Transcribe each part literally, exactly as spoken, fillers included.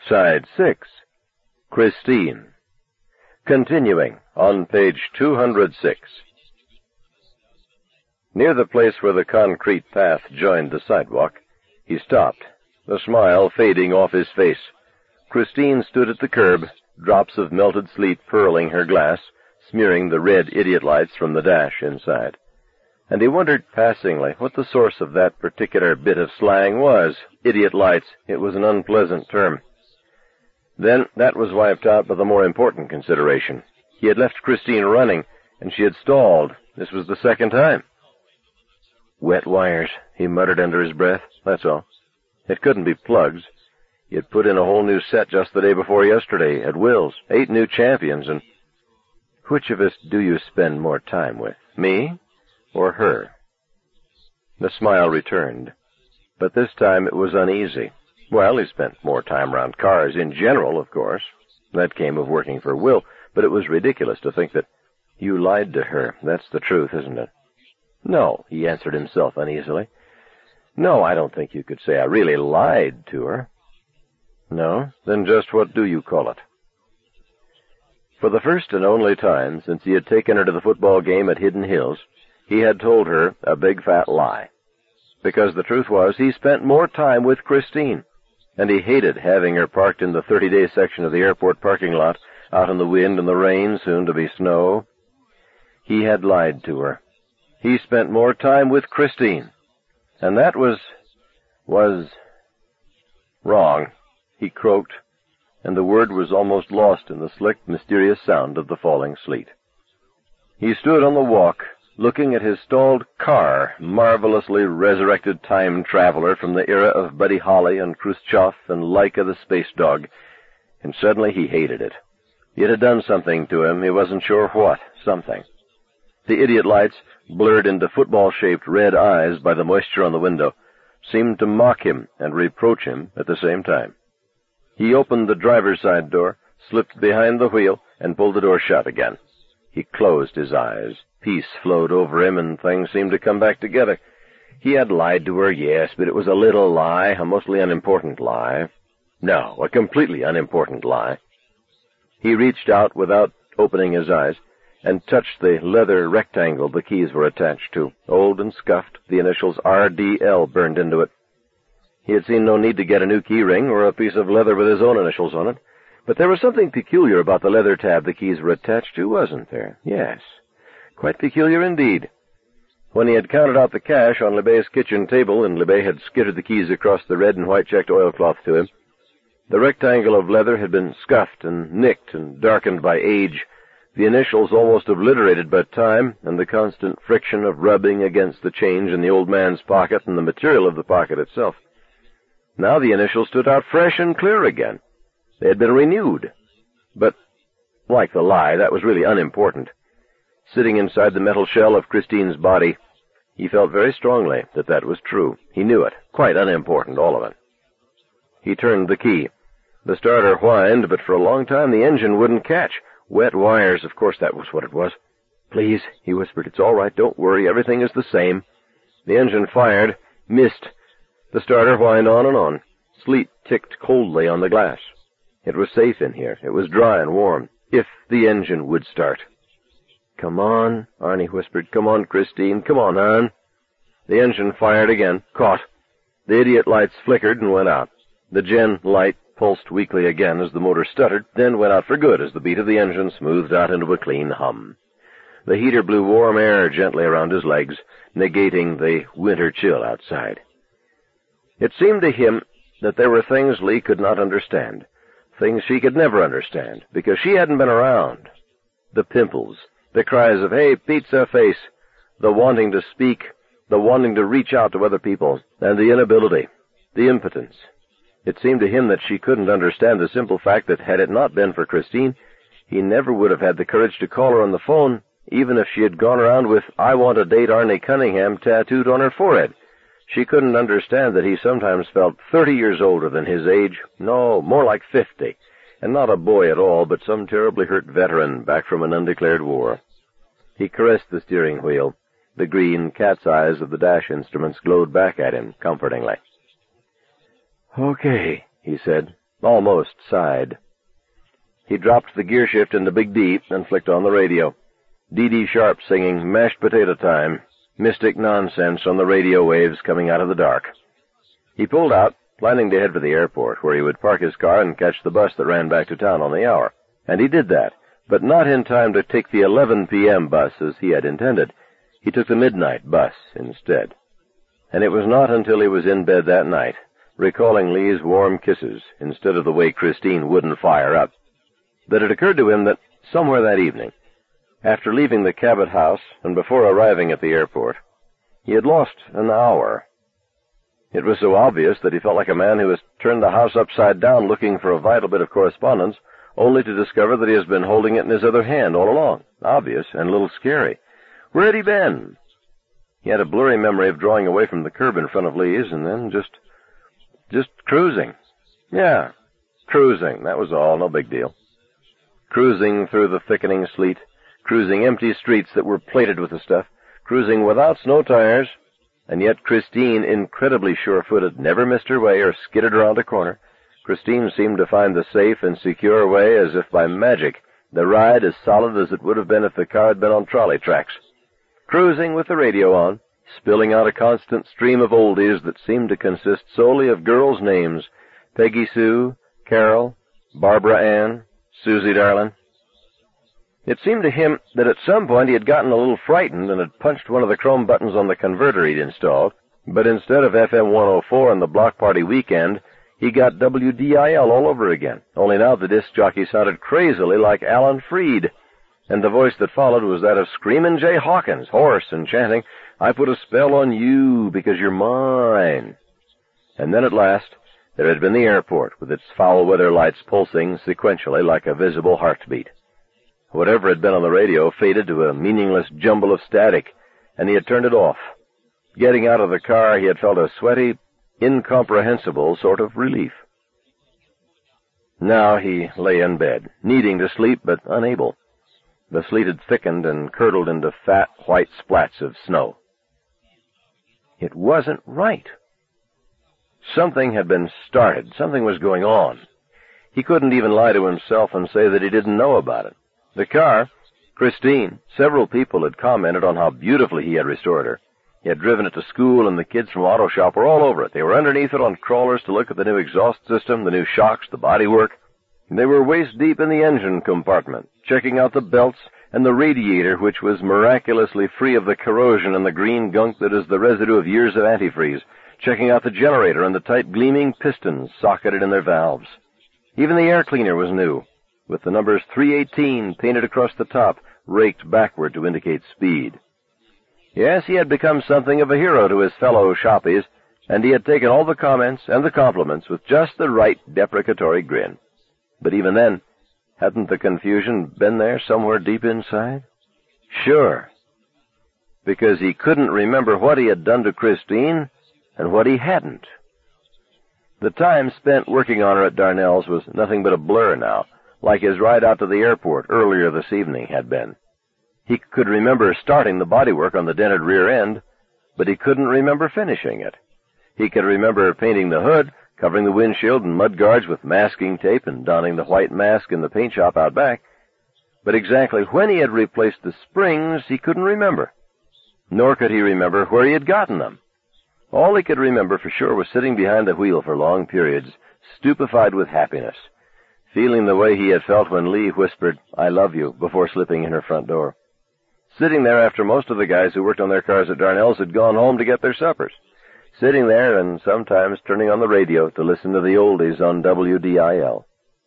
Side six. Christine. Continuing on page two hundred six. Near the place where the concrete path joined the sidewalk, he stopped, the smile fading off his face. Christine stood at the curb, drops of melted sleet purling her glass, smearing the red idiot lights from the dash inside. And he wondered passingly what the source of that particular bit of slang was. Idiot lights. It was an unpleasant term. Then that was wiped out by the more important consideration. He had left Christine running, and she had stalled. This was the second time. Wet wires, he muttered under his breath. That's all. It couldn't be plugs. He had put in a whole new set just the day before yesterday at Will's. Eight new champions, and... Which of us do you spend more time with, me or her? The smile returned, but this time it was uneasy. Well, he spent more time around cars in general, of course. That came of working for Will, but it was ridiculous to think that you lied to her. That's the truth, isn't it? No, he answered himself uneasily. No, I don't think you could say I really lied to her. No? Then just what do you call it? For the first and only time since he had taken her to the football game at Hidden Hills, he had told her a big fat lie. Because the truth was, he spent more time with Christine, and he hated having her parked in the thirty-day section of the airport parking lot, out in the wind and the rain, soon to be snow. He had lied to her. He spent more time with Christine. And that was... was... wrong, he croaked, and the word was almost lost in the slick, mysterious sound of the falling sleet. He stood on the walk, looking at his stalled car, marvelously resurrected time traveler from the era of Buddy Holly and Khrushchev and Laika the space dog, and suddenly he hated it. It had done something to him. He wasn't sure what. Something. The idiot lights, blurred into football-shaped red eyes by the moisture on the window, seemed to mock him and reproach him at the same time. He opened the driver's side door, slipped behind the wheel, and pulled the door shut again. He closed his eyes. Peace flowed over him, and things seemed to come back together. He had lied to her, yes, but it was a little lie, a mostly unimportant lie. No, a completely unimportant lie. He reached out without opening his eyes, and touched the leather rectangle the keys were attached to. Old and scuffed, the initials R D L burned into it. He had seen no need to get a new key ring or a piece of leather with his own initials on it, but there was something peculiar about the leather tab the keys were attached to, wasn't there? Yes, quite peculiar indeed. When he had counted out the cash on Lebet's kitchen table and Lebet had skittered the keys across the red and white checked oilcloth to him, the rectangle of leather had been scuffed and nicked and darkened by age, the initials almost obliterated by time, and the constant friction of rubbing against the change in the old man's pocket and the material of the pocket itself. Now the initials stood out fresh and clear again. They had been renewed. But, like the lie, that was really unimportant. Sitting inside the metal shell of Christine's body, he felt very strongly that that was true. He knew it. Quite unimportant, all of it. He turned the key. The starter whined, but for a long time the engine wouldn't catch. Wet wires, of course that was what it was. Please, he whispered, it's all right, don't worry, everything is the same. The engine fired, missed. The starter whined on and on. Sleet ticked coldly on the glass. It was safe in here. It was dry and warm. If the engine would start. Come on, Arnie whispered. Come on, Christine. Come on, hon. The engine fired again, caught. The idiot lights flickered and went out. The gen light pulsed weakly again as the motor stuttered, then went out for good as the beat of the engine smoothed out into a clean hum. The heater blew warm air gently around his legs, negating the winter chill outside. It seemed to him that there were things Lee could not understand, things she could never understand, because she hadn't been around. The pimples, the cries of, hey, pizza face, the wanting to speak, the wanting to reach out to other people, and the inability, the impotence. It seemed to him that she couldn't understand the simple fact that had it not been for Christine, he never would have had the courage to call her on the phone, even if she had gone around with, I want to date Arnie Cunningham tattooed on her forehead. She couldn't understand that he sometimes felt thirty years older than his age, no, more like fifty, and not a boy at all, but some terribly hurt veteran back from an undeclared war. He caressed the steering wheel. The green cat's eyes of the dash instruments glowed back at him comfortingly. Okay, he said, almost sighed. He dropped the gear shift into Big D and flicked on the radio. Dee Dee Sharp singing Mashed Potato Time, mystic nonsense on the radio waves coming out of the dark. He pulled out, planning to head for the airport, where he would park his car and catch the bus that ran back to town on the hour. And he did that, but not in time to take the eleven p.m. bus as he had intended. He took the midnight bus instead. And it was not until he was in bed that night, recalling Lee's warm kisses instead of the way Christine wouldn't fire up, that it occurred to him that somewhere that evening, after leaving the Cabot house and before arriving at the airport, he had lost an hour. It was so obvious that he felt like a man who has turned the house upside down looking for a vital bit of correspondence, only to discover that he has been holding it in his other hand all along. Obvious and a little scary. Where had he been? He had a blurry memory of drawing away from the curb in front of Lee's and then just, just cruising. Yeah, cruising, that was all, no big deal. Cruising through the thickening sleet, cruising empty streets that were plated with the stuff, cruising without snow tires, and yet Christine, incredibly sure-footed, never missed her way or skidded around a corner. Christine seemed to find the safe and secure way as if by magic, the ride as solid as it would have been if the car had been on trolley tracks. Cruising with the radio on, spilling out a constant stream of oldies that seemed to consist solely of girls' names, Peggy Sue, Carol, Barbara Ann, Susie Darlin. It seemed to him that at some point he had gotten a little frightened and had punched one of the chrome buttons on the converter he'd installed, but instead of F M one oh four and the Block Party Weekend, he got W D I L all over again, only now the disc jockey sounded crazily like Alan Freed, and the voice that followed was that of Screamin' Jay Hawkins, hoarse and chanting, "I put a spell on you because you're mine." And then at last, there had been the airport, with its foul-weather lights pulsing sequentially like a visible heartbeat. Whatever had been on the radio faded to a meaningless jumble of static, and he had turned it off. Getting out of the car, he had felt a sweaty, incomprehensible sort of relief. Now he lay in bed, needing to sleep, but unable. The sleet had thickened and curdled into fat, white splats of snow. It wasn't right. Something had been started. Something was going on. He couldn't even lie to himself and say that he didn't know about it. The car, Christine, several people had commented on how beautifully he had restored her. He had driven it to school, and the kids from Auto Shop were all over it. They were underneath it on crawlers to look at the new exhaust system, the new shocks, the bodywork. They were waist-deep in the engine compartment, checking out the belts and the radiator, which was miraculously free of the corrosion and the green gunk that is the residue of years of antifreeze, checking out the generator and the tight gleaming pistons socketed in their valves. Even the air cleaner was new, with the numbers three eighteen painted across the top, raked backward to indicate speed. Yes, he had become something of a hero to his fellow shoppies, and he had taken all the comments and the compliments with just the right deprecatory grin. But even then, hadn't the confusion been there somewhere deep inside? Sure. Because he couldn't remember what he had done to Christine and what he hadn't. The time spent working on her at Darnell's was nothing but a blur now, like his ride out to the airport earlier this evening had been. He could remember starting the bodywork on the dented rear end, but he couldn't remember finishing it. He could remember painting the hood, covering the windshield and mudguards with masking tape, and donning the white mask in the paint shop out back. But exactly when he had replaced the springs, he couldn't remember. Nor could he remember where he had gotten them. All he could remember for sure was sitting behind the wheel for long periods, stupefied with happiness, feeling the way he had felt when Lee whispered, "I love you," before slipping in her front door. Sitting there after most of the guys who worked on their cars at Darnell's had gone home to get their suppers. Sitting there and sometimes turning on the radio to listen to the oldies on W D I L.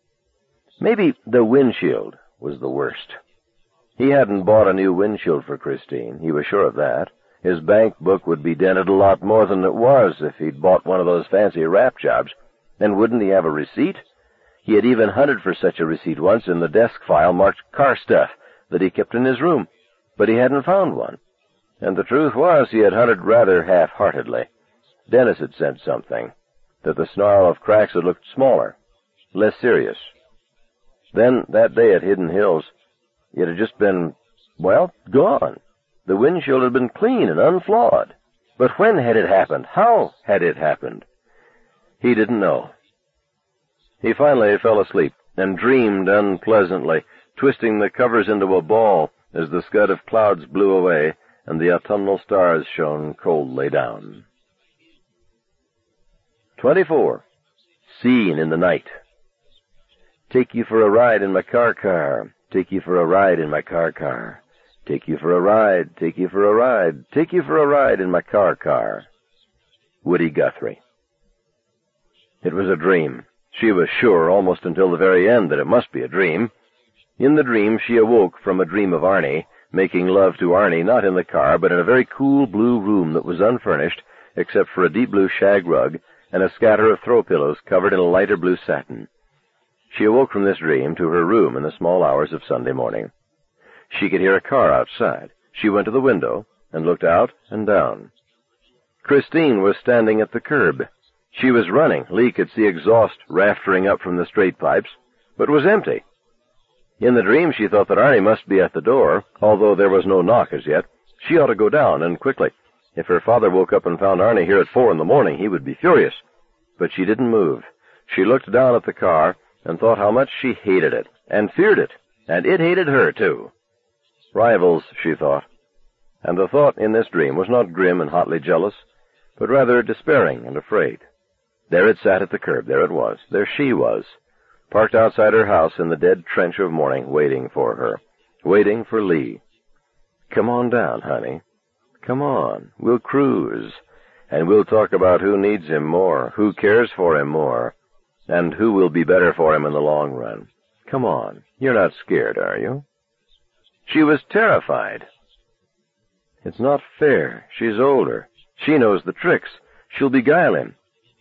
Maybe the windshield was the worst. He hadn't bought a new windshield for Christine. He was sure of that. His bank book would be dented a lot more than it was if he'd bought one of those fancy wrap jobs. And wouldn't he have a receipt? He had even hunted for such a receipt once in the desk file marked car stuff that he kept in his room, but he hadn't found one. And the truth was he had hunted rather half-heartedly. Dennis had sent something, that the snarl of cracks had looked smaller, less serious. Then, that day at Hidden Hills, it had just been, well, gone. The windshield had been clean and unflawed. But when had it happened? How had it happened? He didn't know. He finally fell asleep and dreamed unpleasantly, twisting the covers into a ball as the scud of clouds blew away and the autumnal stars shone coldly down. Twenty-four. Seen in the Night. Take you for a ride in my car-car. Take you for a ride in my car-car. Take you for a ride, take you for a ride, take you for a ride in my car-car. Woody Guthrie. It was a dream. She was sure almost until the very end that it must be a dream. In the dream she awoke from a dream of Arnie, making love to Arnie not in the car but in a very cool blue room that was unfurnished except for a deep blue shag rug and a scatter of throw pillows covered in a lighter blue satin. She awoke from this dream to her room in the small hours of Sunday morning. She could hear a car outside. She went to the window and looked out and down. Christine was standing at the curb. She was running. Lee could see exhaust raftering up from the straight pipes, but was empty. In the dream she thought that Arnie must be at the door, although there was no knock as yet. She ought to go down, and quickly. If her father woke up and found Arnie here at four in the morning, he would be furious. But she didn't move. She looked down at the car and thought how much she hated it, and feared it, and it hated her, too. Rivals, she thought. And the thought in this dream was not grim and hotly jealous, but rather despairing and afraid. There it sat at the curb. There it was. There she was, parked outside her house in the dead trench of morning, waiting for her, waiting for Lee. Come on down, honey. Come on. We'll cruise, and we'll talk about who needs him more, who cares for him more, and who will be better for him in the long run. Come on. You're not scared, are you? She was terrified. It's not fair. She's older. She knows the tricks. She'll beguile him.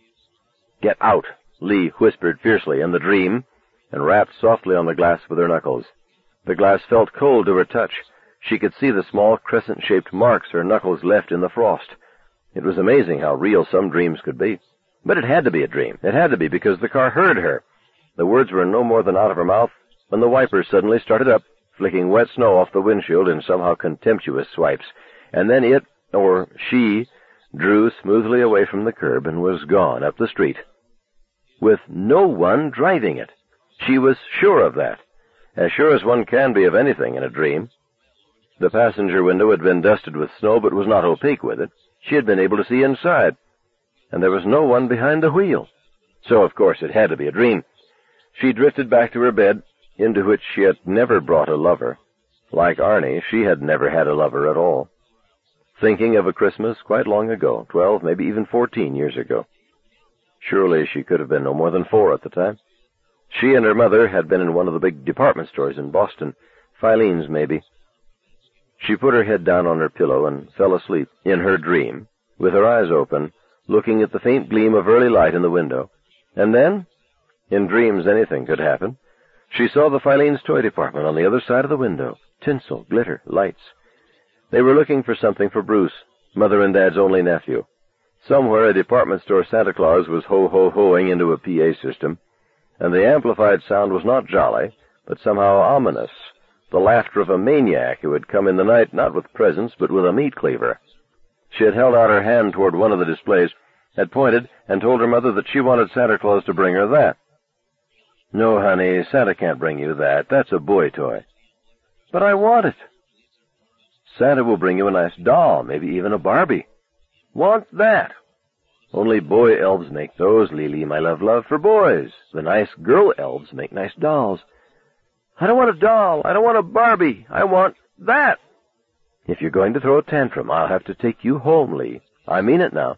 Get out, Lee whispered fiercely in the dream, and rapped softly on the glass with her knuckles. The glass felt cold to her touch. She could see the small crescent-shaped marks her knuckles left in the frost. It was amazing how real some dreams could be. But it had to be a dream. It had to be because the car heard her. The words were no more than out of her mouth when the wipers suddenly started up, flicking wet snow off the windshield in somehow contemptuous swipes, and then it, or she, drew smoothly away from the curb and was gone up the street. With no one driving it. She was sure of that, as sure as one can be of anything in a dream. The passenger window had been dusted with snow, but was not opaque with it. She had been able to see inside, and there was no one behind the wheel. So, of course, it had to be a dream. She drifted back to her bed, into which she had never brought a lover. Like Arnie, she had never had a lover at all. Thinking of a Christmas quite long ago, twelve, maybe even fourteen years ago. Surely she could have been no more than four at the time. She and her mother had been in one of the big department stores in Boston, Filene's maybe. She put her head down on her pillow and fell asleep in her dream, with her eyes open, looking at the faint gleam of early light in the window. And then, in dreams anything could happen, she saw the Filene's toy department on the other side of the window. Tinsel, glitter, lights. They were looking for something for Bruce, Mother and Dad's only nephew. Somewhere a department store Santa Claus was ho-ho-hoing into a P A system, and the amplified sound was not jolly, but somehow ominous, the laughter of a maniac who had come in the night not with presents but with a meat cleaver. She had held out her hand toward one of the displays, had pointed, and told her mother that she wanted Santa Claus to bring her that. No, honey, Santa can't bring you that. That's a boy toy. But I want it. Santa will bring you a nice doll, maybe even a Barbie. Want that. Only boy elves make those, Lily, my love, love, for boys. The nice girl elves make nice dolls. I don't want a doll. I don't want a Barbie. I want that. If you're going to throw a tantrum, I'll have to take you home, Lee. I mean it now.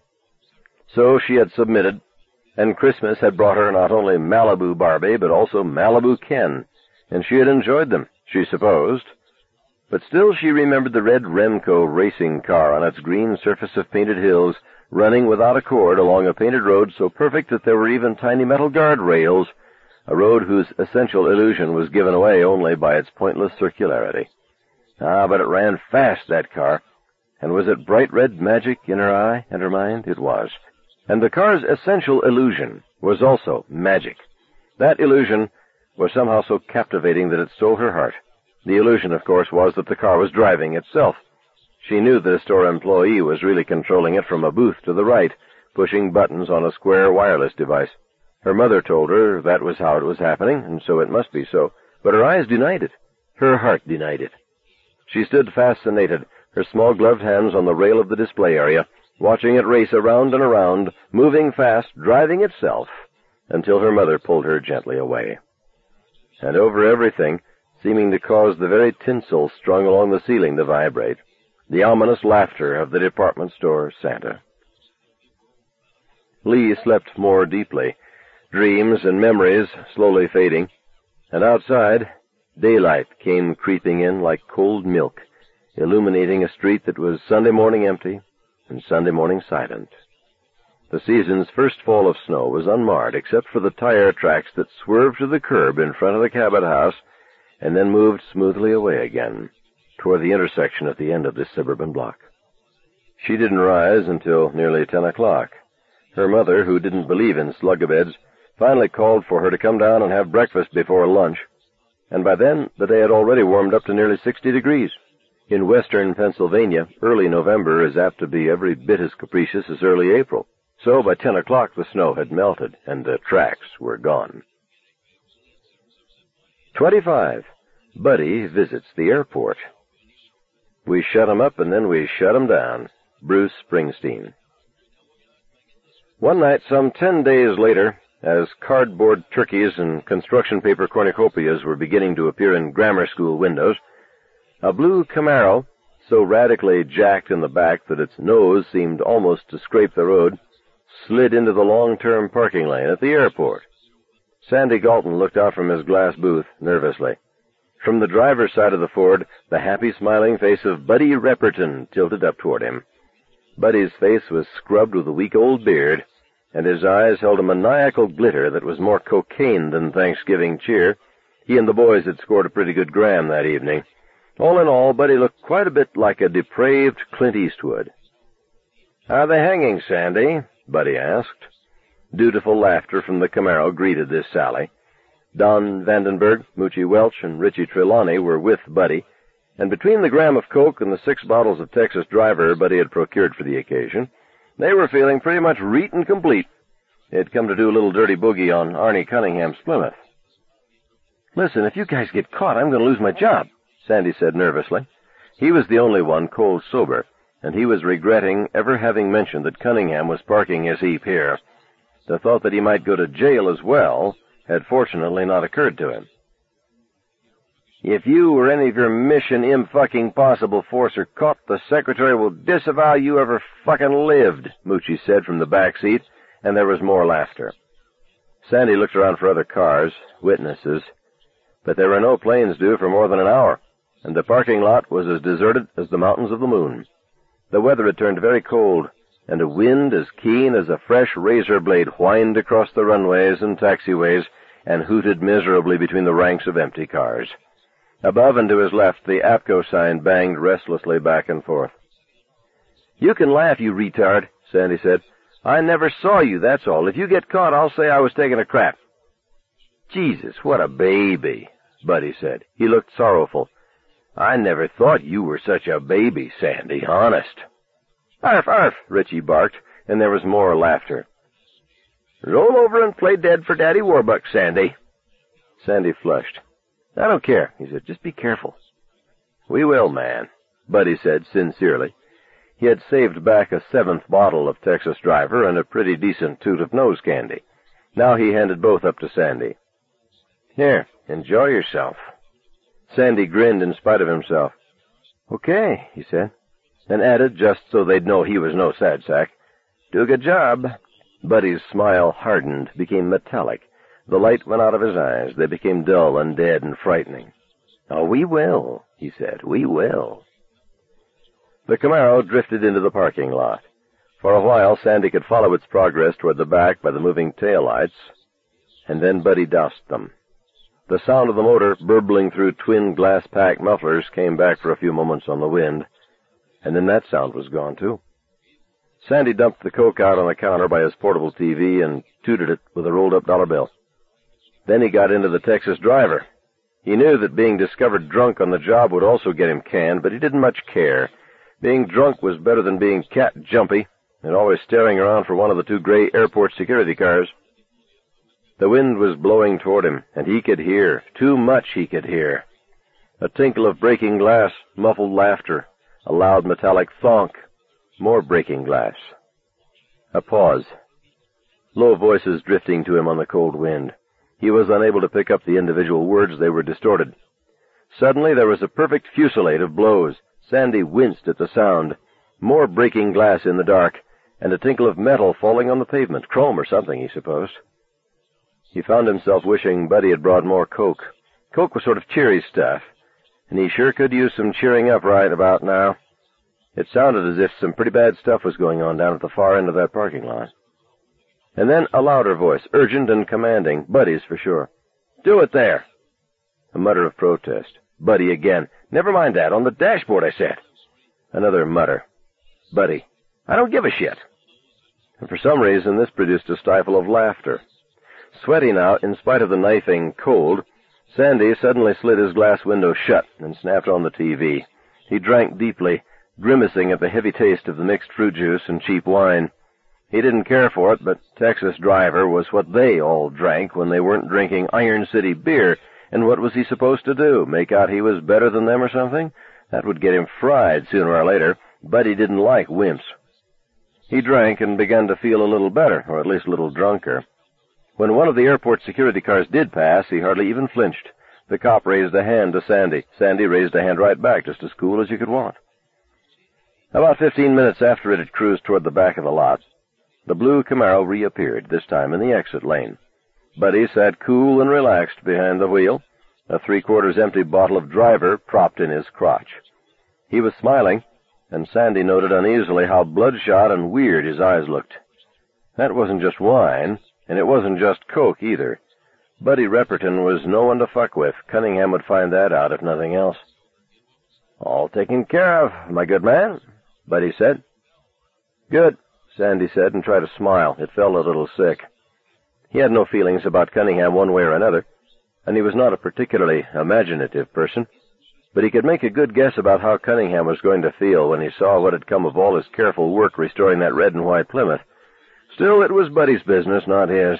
So she had submitted, and Christmas had brought her not only Malibu Barbie, but also Malibu Ken, and she had enjoyed them, she supposed. But still she remembered the red Remco racing car on its green surface of painted hills, running without a cord along a painted road so perfect that there were even tiny metal guardrails, a road whose essential illusion was given away only by its pointless circularity. Ah, but it ran fast, that car. And was it bright red magic in her eye and her mind? It was. And the car's essential illusion was also magic. That illusion was somehow so captivating that it stole her heart. The illusion, of course, was that the car was driving itself. She knew that a store employee was really controlling it from a booth to the right, pushing buttons on a square wireless device. Her mother told her that was how it was happening, and so it must be so. But her eyes denied it. Her heart denied it. She stood fascinated, her small gloved hands on the rail of the display area, watching it race around and around, moving fast, driving itself, until her mother pulled her gently away. And over everything, seeming to cause the very tinsel strung along the ceiling to vibrate, the ominous laughter of the department store Santa. Lee slept more deeply, dreams and memories slowly fading, and outside, daylight came creeping in like cold milk, illuminating a street that was Sunday morning empty and Sunday morning silent. The season's first fall of snow was unmarred except for the tire tracks that swerved to the curb in front of the Cabot house and then moved smoothly away again toward the intersection at the end of this suburban block. She didn't rise until nearly ten o'clock. Her mother, who didn't believe in slug-a-beds, finally called for her to come down and have breakfast before lunch, and by then the day had already warmed up to nearly sixty degrees. In western Pennsylvania, early November is apt to be every bit as capricious as early April, so by ten o'clock the snow had melted and the tracks were gone. Twenty-five. Buddy visits the airport. We shut 'em up and then we shut 'em down. Bruce Springsteen. One night, some ten days later, as cardboard turkeys and construction paper cornucopias were beginning to appear in grammar school windows, a blue Camaro, so radically jacked in the back that its nose seemed almost to scrape the road, slid into the long-term parking lane at the airport. Sandy Galton looked out from his glass booth nervously. From the driver's side of the Ford, the happy, smiling face of Buddy Repperton tilted up toward him. Buddy's face was scrubbed with a week-old beard, and his eyes held a maniacal glitter that was more cocaine than Thanksgiving cheer. He and the boys had scored a pretty good gram that evening. All in all, Buddy looked quite a bit like a depraved Clint Eastwood. "Are they hanging, Sandy?" Buddy asked. Dutiful laughter from the Camaro greeted this sally. Don Vandenberg, Moochie Welch, and Richie Trelawney were with Buddy, and between the gram of Coke and the six bottles of Texas Driver Buddy had procured for the occasion, they were feeling pretty much reet and complete. They'd come to do a little dirty boogie on Arnie Cunningham's Plymouth. "Listen, if you guys get caught, I'm going to lose my job," Sandy said nervously. He was the only one cold sober, and he was regretting ever having mentioned that Cunningham was parking his heap here. The thought that he might go to jail as well had fortunately not occurred to him. "If you or any of your Mission Im-fucking-possible force are caught, the Secretary will disavow you ever fucking lived," Moochie said from the back seat, and there was more laughter. Sandy looked around for other cars, witnesses, but there were no planes due for more than an hour, and the parking lot was as deserted as the mountains of the moon. The weather had turned very cold, and a wind as keen as a fresh razor blade whined across the runways and taxiways and hooted miserably between the ranks of empty cars. Above and to his left, the APCO sign banged restlessly back and forth. "You can laugh, you retard," Sandy said. "I never saw you, that's all. If you get caught, I'll say I was taking a crap." "Jesus, what a baby," Buddy said. He looked sorrowful. "I never thought you were such a baby, Sandy, honest." "Arf, arf," Richie barked, and there was more laughter. "Roll over and play dead for Daddy Warbucks, Sandy." Sandy flushed. "I don't care," he said. "Just be careful." "We will, man," Buddy said sincerely. He had saved back a seventh bottle of Texas Driver and a pretty decent toot of nose candy. Now he handed both up to Sandy. "Here, enjoy yourself." Sandy grinned in spite of himself. "Okay," he said, and added, just so they'd know he was no sad sack, "Do a good job." Buddy's smile hardened, became metallic. The light went out of his eyes. They became dull and dead and frightening. "Oh, we will," he said. "We will." The Camaro drifted into the parking lot. For a while, Sandy could follow its progress toward the back by the moving taillights, and then Buddy doused them. The sound of the motor burbling through twin glass-pack mufflers came back for a few moments on the wind, and then that sound was gone, too. Sandy dumped the Coke out on the counter by his portable T V and tooted it with a rolled-up dollar bill. Then he got into the Texas Driver. He knew that being discovered drunk on the job would also get him canned, but he didn't much care. Being drunk was better than being cat-jumpy and always staring around for one of the two gray airport security cars. The wind was blowing toward him, and he could hear, too much he could hear. A tinkle of breaking glass, muffled laughter, a loud metallic thonk, more breaking glass. A pause. Low voices drifting to him on the cold wind. He was unable to pick up the individual words. They were distorted. Suddenly there was a perfect fusillade of blows. Sandy winced at the sound. More breaking glass in the dark, and a tinkle of metal falling on the pavement, chrome or something, he supposed. He found himself wishing Buddy had brought more Coke. Coke was sort of cheery stuff, and he sure could use some cheering up right about now. It sounded as if some pretty bad stuff was going on down at the far end of that parking lot. And then a louder voice, urgent and commanding, Buddy's for sure. "Do it there!" A mutter of protest. Buddy again. "Never mind that, on the dashboard, I said." Another mutter. Buddy. "I don't give a shit." And for some reason, this produced a stifle of laughter. Sweaty now, in spite of the knifing cold, Sandy suddenly slid his glass window shut and snapped on the T V. He drank deeply, grimacing at the heavy taste of the mixed fruit juice and cheap wine. He didn't care for it, but Texas Driver was what they all drank when they weren't drinking Iron City beer, and what was he supposed to do, make out he was better than them or something? That would get him fried sooner or later, but he didn't like wimps. He drank and began to feel a little better, or at least a little drunker. When one of the airport security cars did pass, he hardly even flinched. The cop raised a hand to Sandy. Sandy raised a hand right back, just as cool as you could want. About fifteen minutes after it had cruised toward the back of the lot, the blue Camaro reappeared, this time in the exit lane. Buddy sat cool and relaxed behind the wheel, a three-quarters empty bottle of Driver propped in his crotch. He was smiling, and Sandy noted uneasily how bloodshot and weird his eyes looked. That wasn't just wine, and it wasn't just Coke either. Buddy Repperton was no one to fuck with. Cunningham would find that out, if nothing else. "All taken care of, my good man," Buddy said. "Good," Sandy said, and tried to smile. It felt a little sick. He had no feelings about Cunningham one way or another, and he was not a particularly imaginative person, but he could make a good guess about how Cunningham was going to feel when he saw what had come of all his careful work restoring that red and white Plymouth. Still, it was Buddy's business, not his.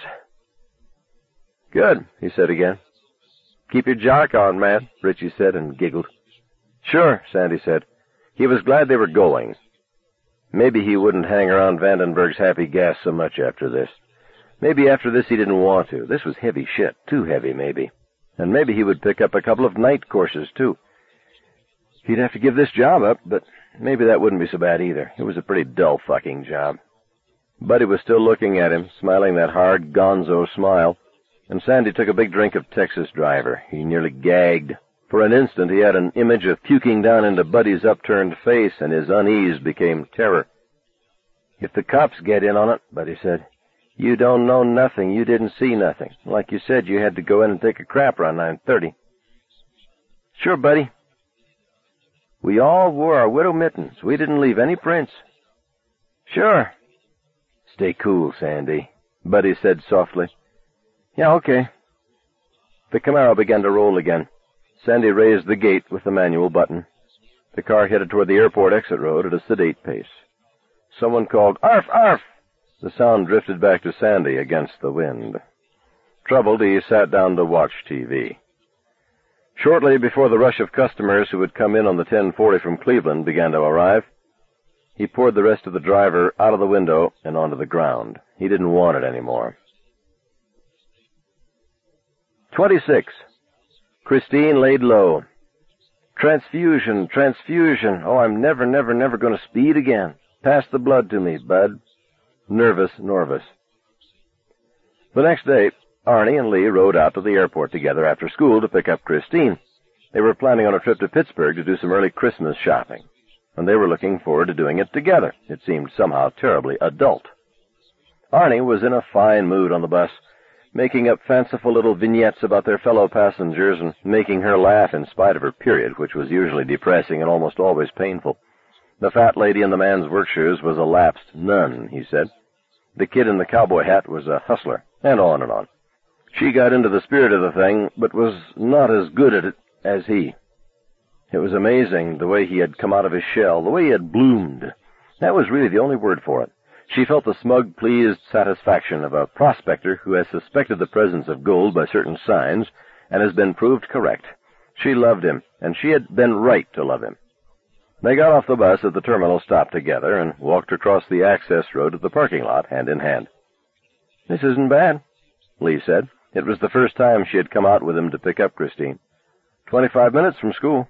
"Good," he said again. "Keep your jock on, man," Richie said, and giggled. "Sure," Sandy said. He was glad they were going. Maybe he wouldn't hang around Vandenberg's Happy Gas so much after this. Maybe after this he didn't want to. This was heavy shit. Too heavy, maybe. And maybe he would pick up a couple of night courses, too. He'd have to give this job up, but maybe that wouldn't be so bad either. It was a pretty dull fucking job. Buddy was still looking at him, smiling that hard gonzo smile, and Sandy took a big drink of Texas Driver. He nearly gagged. For an instant he had an image of puking down into Buddy's upturned face, and his unease became terror. "If the cops get in on it," Buddy said, "you don't know nothing, you didn't see nothing. Like you said, you had to go in and take a crap around nine thirty. "Sure, Buddy." "We all wore our widow mittens. We didn't leave any prints." "Sure." "Stay cool, Sandy," Buddy said softly. "Yeah, okay." The Camaro began to roll again. Sandy raised the gate with the manual button. The car headed toward the airport exit road at a sedate pace. Someone called, "Arf, arf!" The sound drifted back to Sandy against the wind. Troubled, he sat down to watch T V. Shortly before the rush of customers who had come in on the ten forty from Cleveland began to arrive, he poured the rest of the Driver out of the window and onto the ground. He didn't want it anymore. Twenty-six. Christine laid low. "Transfusion, transfusion. Oh, I'm never, never, never going to speed again. Pass the blood to me, bud." Nervous Norvis. The next day, Arnie and Lee rode out to the airport together after school to pick up Christine. They were planning on a trip to Pittsburgh to do some early Christmas shopping, and they were looking forward to doing it together. It seemed somehow terribly adult. Arnie was in a fine mood on the bus, making up fanciful little vignettes about their fellow passengers and making her laugh in spite of her period, which was usually depressing and almost always painful. The fat lady in the man's work shoes was a lapsed nun, he said. The kid in the cowboy hat was a hustler, and on and on. She got into the spirit of the thing, but was not as good at it as he. It was amazing the way he had come out of his shell, the way he had bloomed. That was really the only word for it. She felt the smug, pleased satisfaction of a prospector who has suspected the presence of gold by certain signs and has been proved correct. She loved him, and she had been right to love him. They got off the bus at the terminal stop together and walked across the access road to the parking lot, hand in hand. "This isn't bad," Lee said. It was the first time she had come out with him to pick up Christine. Twenty-five minutes from school."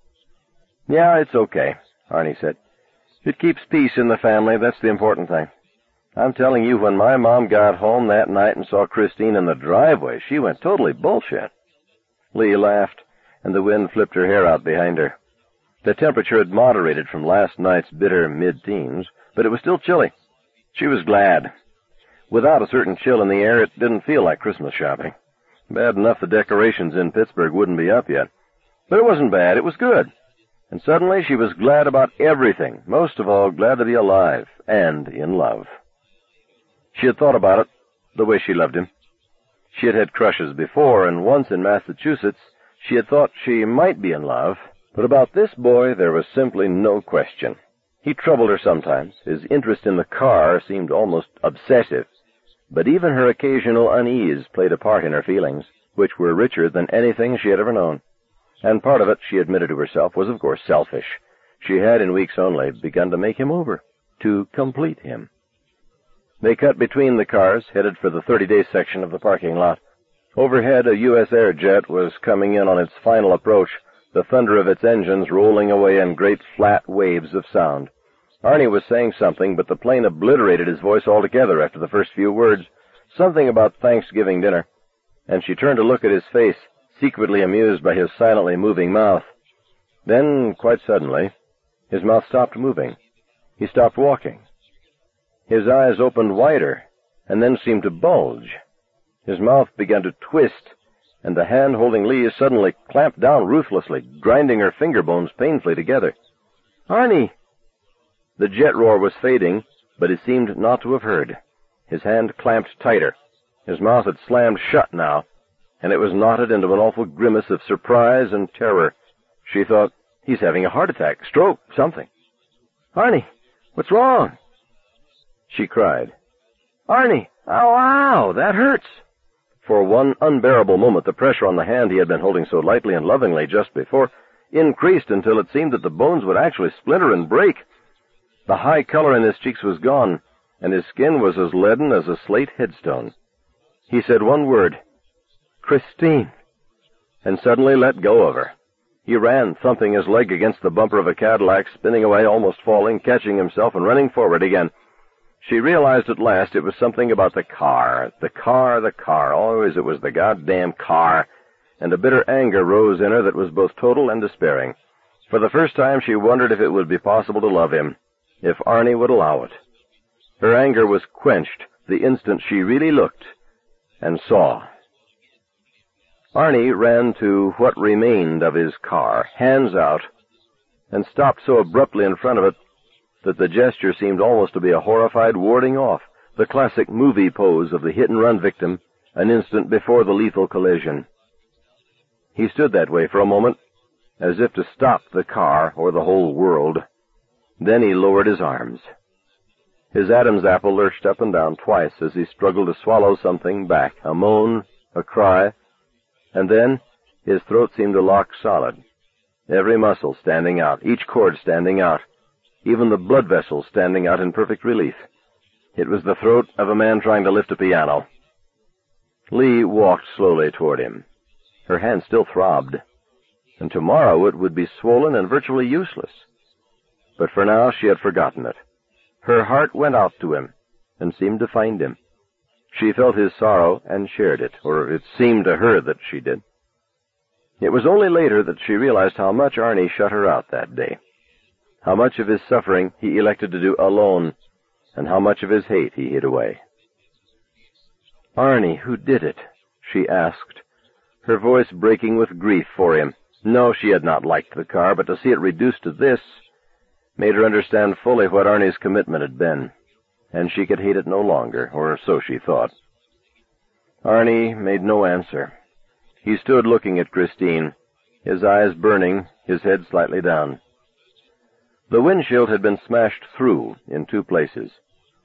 "Yeah, it's okay," Arnie said. "It keeps peace in the family, that's the important thing. I'm telling you, when my mom got home that night and saw Christine in the driveway, she went totally bullshit." Lee laughed, and the wind flipped her hair out behind her. The temperature had moderated from last night's bitter mid-teens, but it was still chilly. She was glad. Without a certain chill in the air, it didn't feel like Christmas shopping. Bad enough the decorations in Pittsburgh wouldn't be up yet. But it wasn't bad, it was good. And suddenly she was glad about everything, most of all glad to be alive and in love. She had thought about it, the way she loved him. She had had crushes before, and once in Massachusetts she had thought she might be in love, but about this boy there was simply no question. He troubled her sometimes. His interest in the car seemed almost obsessive, but even her occasional unease played a part in her feelings, which were richer than anything she had ever known. And part of it, she admitted to herself, was of course selfish. She had, in weeks only, begun to make him over, to complete him. They cut between the cars, headed for the thirty-day section of the parking lot. Overhead, a U S air jet was coming in on its final approach, the thunder of its engines rolling away in great flat waves of sound. Arnie was saying something, but the plane obliterated his voice altogether after the first few words, something about Thanksgiving dinner, and she turned to look at his face, secretly amused by his silently moving mouth. Then, quite suddenly, his mouth stopped moving. He stopped walking. His eyes opened wider, and then seemed to bulge. His mouth began to twist, and the hand holding Lee suddenly clamped down ruthlessly, grinding her finger bones painfully together. "Arnie!" The jet roar was fading, but he seemed not to have heard. His hand clamped tighter. His mouth had slammed shut now, and it was knotted into an awful grimace of surprise and terror. She thought, he's having a heart attack, stroke, something. "Arnie, what's wrong?" She cried. "Arnie! Ow, ow! That hurts!" For one unbearable moment, the pressure on the hand he had been holding so lightly and lovingly just before increased until it seemed that the bones would actually splinter and break. The high color in his cheeks was gone, and his skin was as leaden as a slate headstone. He said one word, "Christine," and suddenly let go of her. He ran, thumping his leg against the bumper of a Cadillac, spinning away, almost falling, catching himself, and running forward again. She realized at last it was something about the car, the car, the car. Always it was the goddamn car, and a bitter anger rose in her that was both total and despairing. For the first time she wondered if it would be possible to love him, if Arnie would allow it. Her anger was quenched the instant she really looked and saw. Arnie ran to what remained of his car, hands out, and stopped so abruptly in front of it that the gesture seemed almost to be a horrified warding off, the classic movie pose of the hit-and-run victim an instant before the lethal collision. He stood that way for a moment, as if to stop the car or the whole world. Then he lowered his arms. His Adam's apple lurched up and down twice as he struggled to swallow something back, a moan, a cry, and then his throat seemed to lock solid, every muscle standing out, each cord standing out, even the blood vessels standing out in perfect relief. It was the throat of a man trying to lift a piano. Lee walked slowly toward him. Her hand still throbbed, and tomorrow it would be swollen and virtually useless. But for now she had forgotten it. Her heart went out to him and seemed to find him. She felt his sorrow and shared it, or it seemed to her that she did. It was only later that she realized how much Arnie shut her out that day, how much of his suffering he elected to do alone, and how much of his hate he hid away. "Arnie, who did it?" she asked, her voice breaking with grief for him. No, she had not liked the car, but to see it reduced to this made her understand fully what Arnie's commitment had been, and she could hate it no longer, or so she thought. Arnie made no answer. He stood looking at Christine, his eyes burning, his head slightly down. The windshield had been smashed through in two places.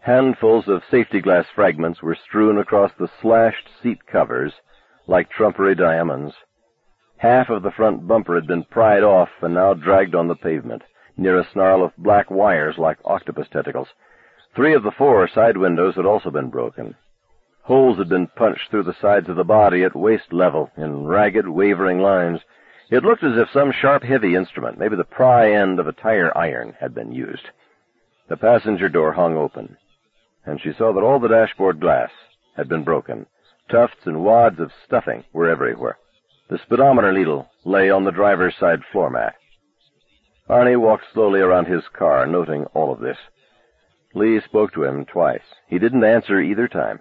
Handfuls of safety glass fragments were strewn across the slashed seat covers like trumpery diamonds. Half of the front bumper had been pried off and now dragged on the pavement, near a snarl of black wires like octopus tentacles. Three of the four side windows had also been broken. Holes had been punched through the sides of the body at waist level in ragged, wavering lines. It looked as if some sharp, heavy instrument, maybe the pry end of a tire iron, had been used. The passenger door hung open, and she saw that all the dashboard glass had been broken. Tufts and wads of stuffing were everywhere. The speedometer needle lay on the driver's side floor mat. Arnie walked slowly around his car, noting all of this. Lee spoke to him twice. He didn't answer either time.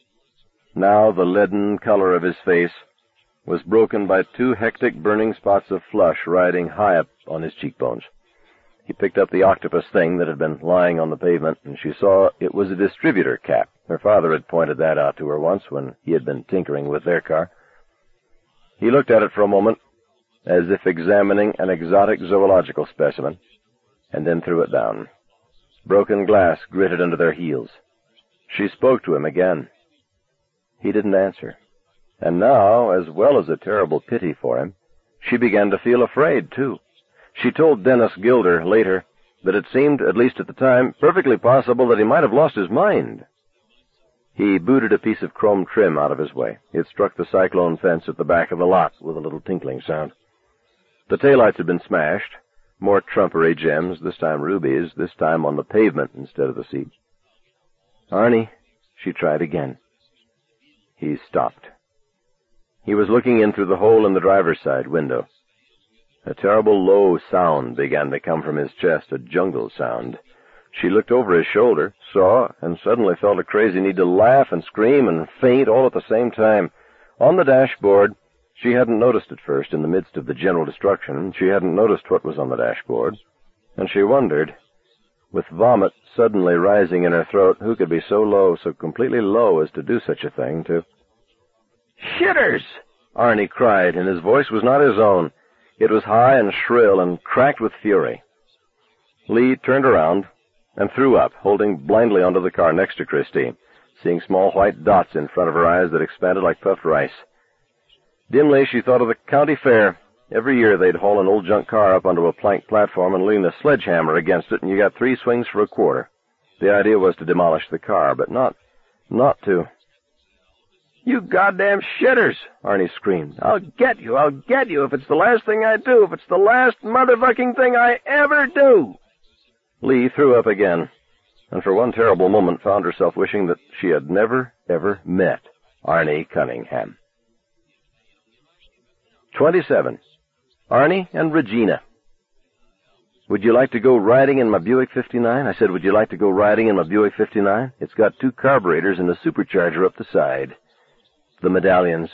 Now the leaden color of his face was broken by two hectic burning spots of flush riding high up on his cheekbones. He picked up the octopus thing that had been lying on the pavement, and she saw it was a distributor cap. Her father had pointed that out to her once when he had been tinkering with their car. He looked at it for a moment, as if examining an exotic zoological specimen, and then threw it down. Broken glass gritted under their heels. She spoke to him again. He didn't answer. And now, as well as a terrible pity for him, she began to feel afraid, too. She told Dennis Gilder later that it seemed, at least at the time, perfectly possible that he might have lost his mind. He booted a piece of chrome trim out of his way. It struck the cyclone fence at the back of the lot with a little tinkling sound. The taillights had been smashed. More trumpery gems, this time rubies, this time on the pavement instead of the seat. Arnie, she tried again. He stopped. He was looking in through the hole in the driver's side window. A terrible low sound began to come from his chest, a jungle sound. She looked over his shoulder, saw, and suddenly felt a crazy need to laugh and scream and faint all at the same time. On the dashboard, she hadn't noticed at first, in the midst of the general destruction, she hadn't noticed what was on the dashboard, and she wondered, with vomit suddenly rising in her throat, who could be so low, so completely low as to do such a thing to... "Shitters!" Arnie cried, and his voice was not his own. It was high and shrill and cracked with fury. Lee turned around and threw up, holding blindly onto the car next to Christine, seeing small white dots in front of her eyes that expanded like puffed rice. Dimly, she thought of the county fair. Every year they'd haul an old junk car up onto a plank platform and lean a sledgehammer against it, and you got three swings for a quarter. The idea was to demolish the car, but not, not to... "You goddamn shitters!" Arnie screamed. "I'll get you, I'll get you if it's the last thing I do, if it's the last motherfucking thing I ever do!" Lee threw up again, and for one terrible moment found herself wishing that she had never, ever met Arnie Cunningham. Twenty-seven. Arnie and Regina. "Would you like to go riding in my Buick fifty-nine? I said, would you like to go riding in my Buick fifty-nine? It's got two carburetors and a supercharger up the side. The medallions."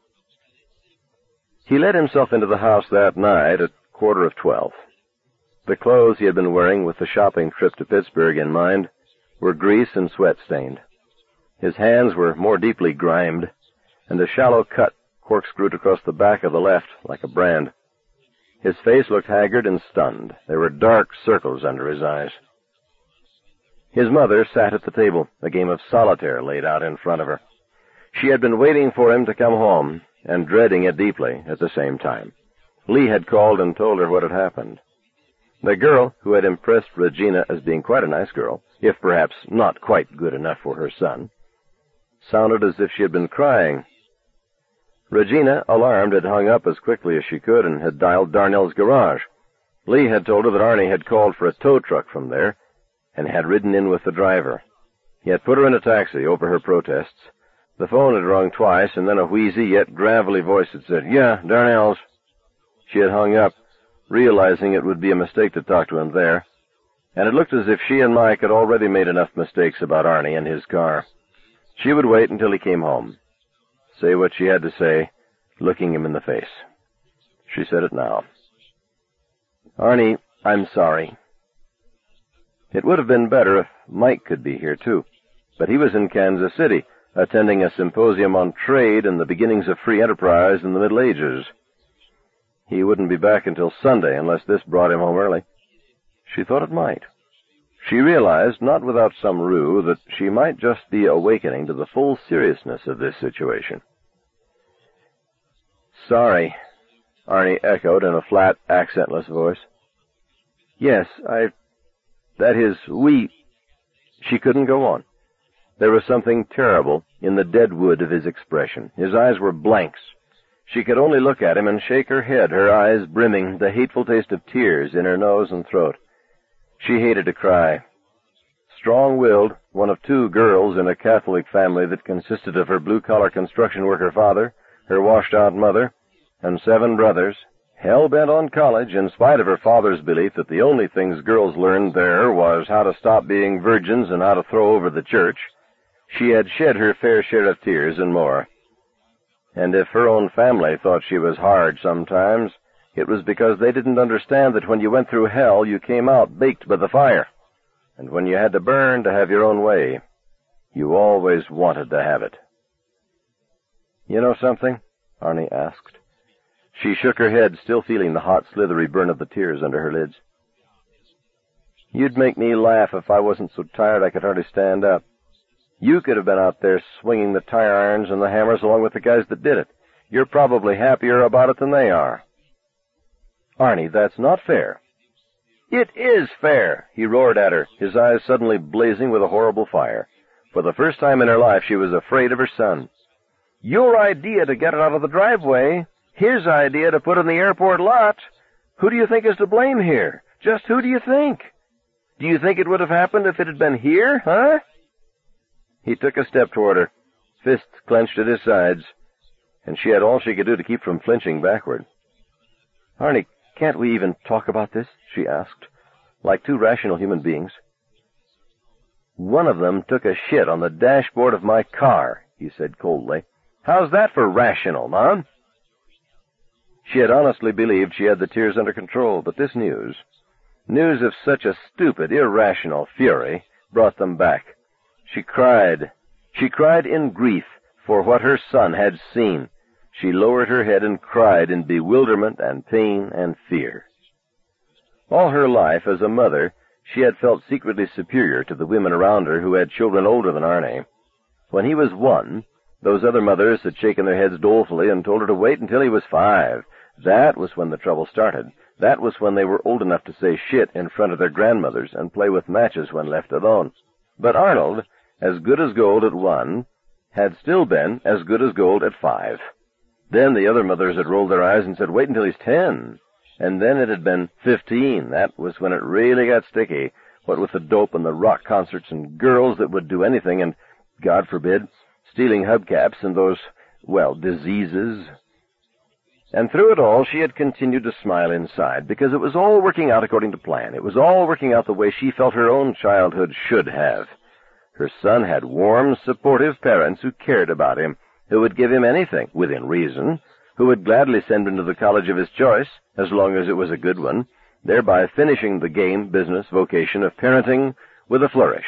He let himself into the house that night at quarter of twelve. The clothes he had been wearing with the shopping trip to Pittsburgh in mind were grease and sweat-stained. His hands were more deeply grimed, and a shallow cut corkscrewed across the back of the left like a brand. His face looked haggard and stunned. There were dark circles under his eyes. His mother sat at the table, a game of solitaire laid out in front of her. She had been waiting for him to come home, and dreading it deeply at the same time. Lee had called and told her what had happened. The girl, who had impressed Regina as being quite a nice girl, if perhaps not quite good enough for her son, sounded as if she had been crying. Regina, alarmed, had hung up as quickly as she could and had dialed Darnell's garage. Lee had told her that Arnie had called for a tow truck from there and had ridden in with the driver. He had put her in a taxi over her protests. The phone had rung twice, and then a wheezy yet gravelly voice had said, "Yeah, Darnell's." She had hung up, realizing it would be a mistake to talk to him there, and it looked as if she and Mike had already made enough mistakes about Arnie and his car. She would wait until he came home, say what she had to say, looking him in the face. She said it now. "Arnie, I'm sorry." It would have been better if Mike could be here, too, but he was in Kansas City, attending a symposium on trade and the beginnings of free enterprise in the Middle Ages. He wouldn't be back until Sunday unless this brought him home early. She thought it might. She realized, not without some rue, that she might just be awakening to the full seriousness of this situation. "Sorry," Arnie echoed in a flat, accentless voice. "Yes, I... that is, we..." She couldn't go on. There was something terrible in the dead wood of his expression. His eyes were blanks. She could only look at him and shake her head, her eyes brimming, the hateful taste of tears in her nose and throat. She hated to cry. Strong-willed, one of two girls in a Catholic family that consisted of her blue-collar construction worker father, her washed-out mother, and seven brothers, hell-bent on college in spite of her father's belief that the only things girls learned there was how to stop being virgins and how to throw over the church, she had shed her fair share of tears and more. And if her own family thought she was hard sometimes, it was because they didn't understand that when you went through hell, you came out baked by the fire. And when you had to burn to have your own way, you always wanted to have it. "You know something?" Arnie asked. She shook her head, still feeling the hot, slithery burn of the tears under her lids. "You'd make me laugh if I wasn't so tired I could hardly stand up. You could have been out there swinging the tire irons and the hammers along with the guys that did it. You're probably happier about it than they are." "Arnie, that's not fair." "It is fair," he roared at her, his eyes suddenly blazing with a horrible fire. For the first time in her life, she was afraid of her son. "Your idea to get it out of the driveway, his idea to put it in the airport lot. Who do you think is to blame here? Just who do you think? Do you think it would have happened if it had been here, huh?" He took a step toward her, fists clenched at his sides, and she had all she could do to keep from flinching backward. "Arnie, can't we even talk about this?" she asked, like two rational human beings. "One of them took a shit on the dashboard of my car," he said coldly. "How's that for rational, Mom?" She had honestly believed she had the tears under control, but this news, news of such a stupid, irrational fury, brought them back. She cried. She cried in grief for what her son had seen. She lowered her head and cried in bewilderment and pain and fear. All her life as a mother, she had felt secretly superior to the women around her who had children older than Arnie. When he was one, those other mothers had shaken their heads dolefully and told her to wait until he was five. That was when the trouble started. That was when they were old enough to say shit in front of their grandmothers and play with matches when left alone. But Arnold, as good as gold at one, had still been as good as gold at five. Then the other mothers had rolled their eyes and said, "Wait until he's ten." And then it had been fifteen. That was when it really got sticky, what with the dope and the rock concerts and girls that would do anything and, God forbid, stealing hubcaps and those, well, diseases. And through it all, she had continued to smile inside, because it was all working out according to plan. It was all working out the way she felt her own childhood should have. Her son had warm, supportive parents who cared about him, who would give him anything, within reason, who would gladly send him to the college of his choice, as long as it was a good one, thereby finishing the game, business, vocation of parenting with a flourish.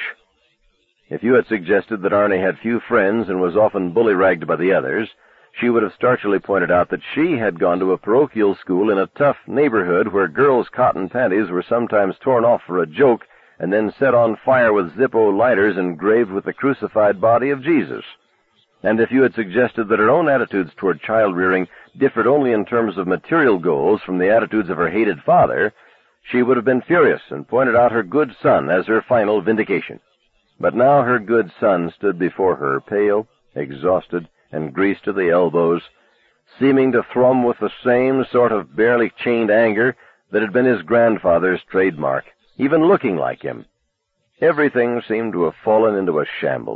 If you had suggested that Arnie had few friends and was often bully-ragged by the others, she would have starchily pointed out that she had gone to a parochial school in a tough neighborhood where girls' cotton panties were sometimes torn off for a joke and then set on fire with Zippo lighters engraved with the crucified body of Jesus. And if you had suggested that her own attitudes toward child-rearing differed only in terms of material goals from the attitudes of her hated father, she would have been furious and pointed out her good son as her final vindication. But now her good son stood before her, pale, exhausted, and greased to the elbows, seeming to thrum with the same sort of barely chained anger that had been his grandfather's trademark, even looking like him. Everything seemed to have fallen into a shambles.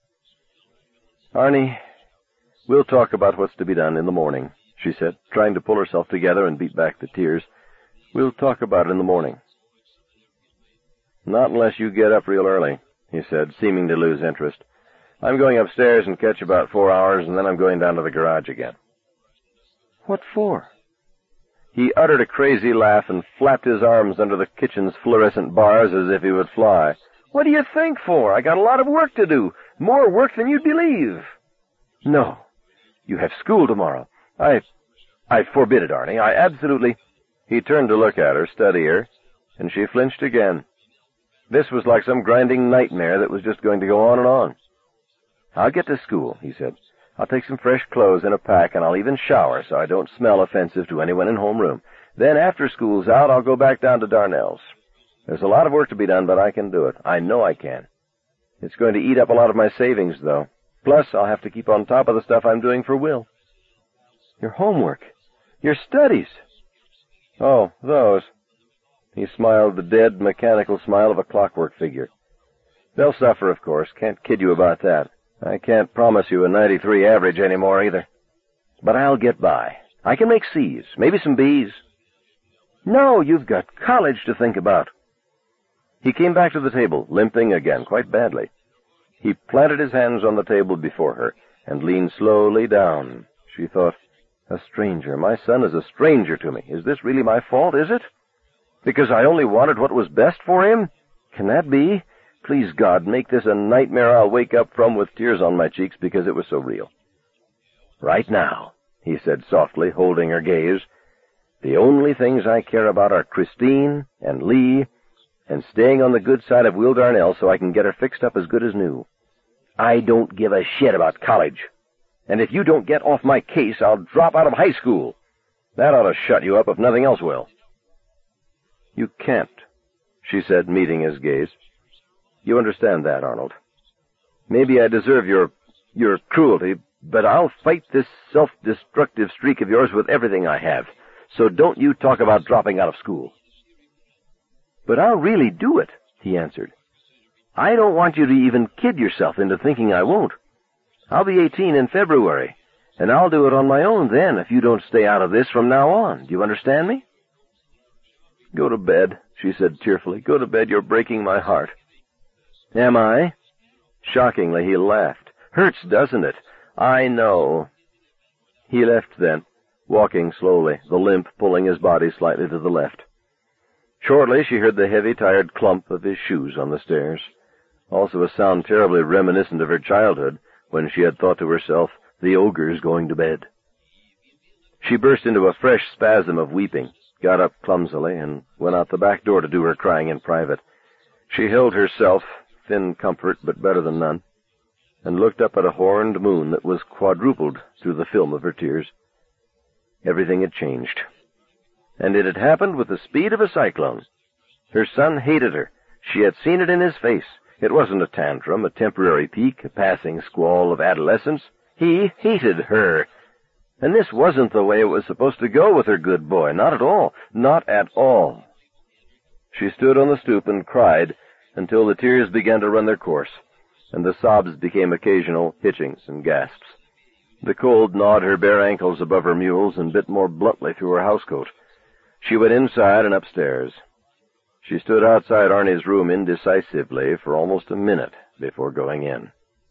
"Arnie, we'll talk about what's to be done in the morning," she said, trying to pull herself together and beat back the tears. "We'll talk about it in the morning." "Not unless you get up real early," he said, seeming to lose interest. "I'm going upstairs and catch about four hours, and then I'm going down to the garage again." "What for?" He uttered a crazy laugh and flapped his arms under the kitchen's fluorescent bars as if he would fly. "What do you think for? I got a lot of work to do. More work than you'd believe." "No. You have school tomorrow. I... I forbid it, Arnie. I absolutely..." He turned to look at her, study her, and she flinched again. This was like some grinding nightmare that was just going to go on and on. "I'll get to school," he said. "I'll take some fresh clothes in a pack, and I'll even shower so I don't smell offensive to anyone in homeroom. Then, after school's out, I'll go back down to Darnell's. There's a lot of work to be done, but I can do it. I know I can. It's going to eat up a lot of my savings, though. Plus, I'll have to keep on top of the stuff I'm doing for Will." "Your homework. Your studies." "Oh, those." He smiled the dead, mechanical smile of a clockwork figure. "They'll suffer, of course. Can't kid you about that. I can't promise you a ninety-three average anymore, either. But I'll get by. I can make C's, maybe some B's." "No, you've got college to think about." He came back to the table, limping again, quite badly. He planted his hands on the table before her and leaned slowly down. She thought, "A stranger. My son is a stranger to me. Is this really my fault, is it? Because I only wanted what was best for him? Can that be? Please, God, make this a nightmare I'll wake up from with tears on my cheeks because it was so real." "Right now," he said softly, holding her gaze, "the only things I care about are Christine and Lee and staying on the good side of Will Darnell so I can get her fixed up as good as new. I don't give a shit about college. And if you don't get off my case, I'll drop out of high school. That ought to shut you up if nothing else will." "You can't," she said, meeting his gaze. "You understand that, Arnold. Maybe I deserve your, your cruelty, but I'll fight this self-destructive streak of yours with everything I have. So don't you talk about dropping out of school." "But I'll really do it," he answered. "I don't want you to even kid yourself into thinking I won't. I'll be eighteen in February, and I'll do it on my own then if you don't stay out of this from now on. Do you understand me?" "Go to bed," she said tearfully. "Go to bed. You're breaking my heart." "Am I?" Shockingly, he laughed. "Hurts, doesn't it? I know." He left then, walking slowly, the limp pulling his body slightly to the left. Shortly, she heard the heavy, tired clump of his shoes on the stairs, also a sound terribly reminiscent of her childhood, when she had thought to herself, "The ogre's going to bed." She burst into a fresh spasm of weeping, got up clumsily, and went out the back door to do her crying in private. She held herself, thin comfort but better than none, and looked up at a horned moon that was quadrupled through the film of her tears. Everything had changed, and it had happened with the speed of a cyclone. Her son hated her. She had seen it in his face. It wasn't a tantrum, a temporary peak, a passing squall of adolescence. He hated her. And this wasn't the way it was supposed to go with her good boy. Not at all. Not at all. She stood on the stoop and cried until the tears began to run their course, and the sobs became occasional hitchings and gasps. The cold gnawed her bare ankles above her mules and bit more bluntly through her housecoat. She went inside and upstairs. She stood outside Arnie's room indecisively for almost a minute before going in.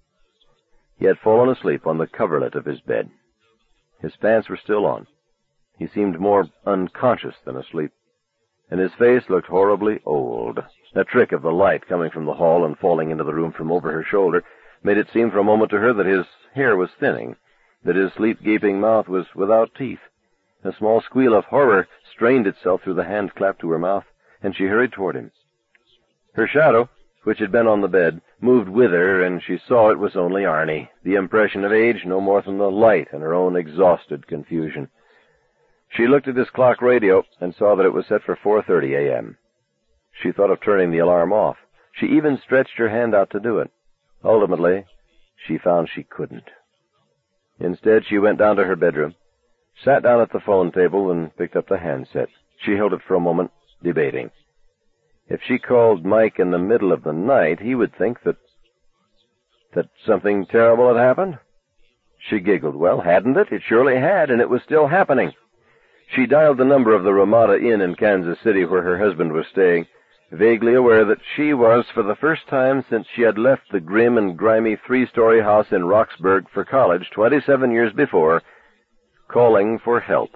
He had fallen asleep on the coverlet of his bed. His pants were still on. He seemed more unconscious than asleep, and his face looked horribly old. A trick of the light coming from the hall and falling into the room from over her shoulder made it seem for a moment to her that his hair was thinning, that his sleep-gaping mouth was without teeth. A small squeal of horror strained itself through the hand clapped to her mouth, and she hurried toward him. Her shadow, which had been on the bed, moved with her, and she saw it was only Arnie, the impression of age no more than the light in her own exhausted confusion. She looked at his clock radio and saw that it was set for four thirty a m She thought of turning the alarm off. She even stretched her hand out to do it. Ultimately, she found she couldn't. Instead, she went down to her bedroom, sat down at the phone table, and picked up the handset. She held it for a moment, debating. If she called Mike in the middle of the night, he would think that... that something terrible had happened. She giggled. Well, hadn't it? It surely had, and it was still happening. She dialed the number of the Ramada Inn in Kansas City where her husband was staying, vaguely aware that she was, for the first time since she had left the grim and grimy three-story house in Roxburgh for college twenty-seven years before, calling for help.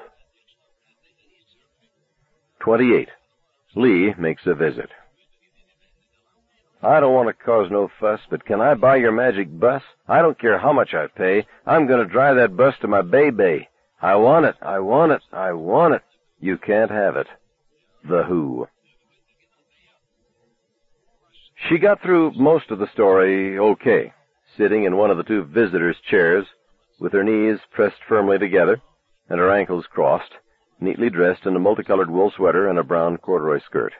Twenty-eight. Lee makes a visit. I don't want to cause no fuss, but can I buy your magic bus? I don't care how much I pay. I'm going to drive that bus to my bay-bay. I want it, I want it, I want it. You can't have it. The Who. She got through most of the story okay, sitting in one of the two visitors' chairs, with her knees pressed firmly together and her ankles crossed, neatly dressed in a multicolored wool sweater and a brown corduroy skirt.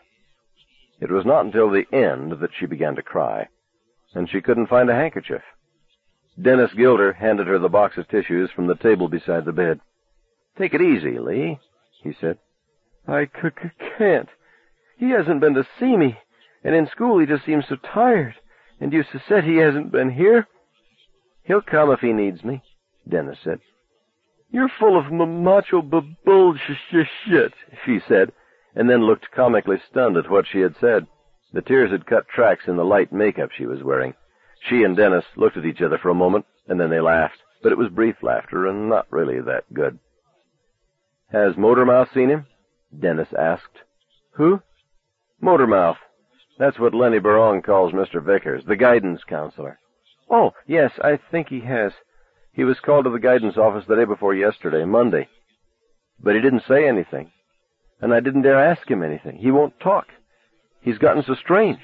It was not until the end that she began to cry, and she couldn't find a handkerchief. Dennis Gilder handed her the box of tissues from the table beside the bed. "Take it easy, Lee," he said. I c- c- can't. He hasn't been to see me, and in school he just seems so tired. And you said he hasn't been here?" "He'll come if he needs me," Dennis said. "You're full of m- macho b- bullshit," she said, and then looked comically stunned at what she had said. The tears had cut tracks in the light makeup she was wearing. She and Dennis looked at each other for a moment, and then they laughed, but it was brief laughter and not really that good. "Has Motormouth seen him?" Dennis asked. "Who?" "Motormouth. That's what Lenny Barong calls Mister Vickers, the guidance counselor." "Oh, yes, I think he has. He was called to the guidance office the day before yesterday, Monday. But he didn't say anything, and I didn't dare ask him anything. He won't talk. He's gotten so strange."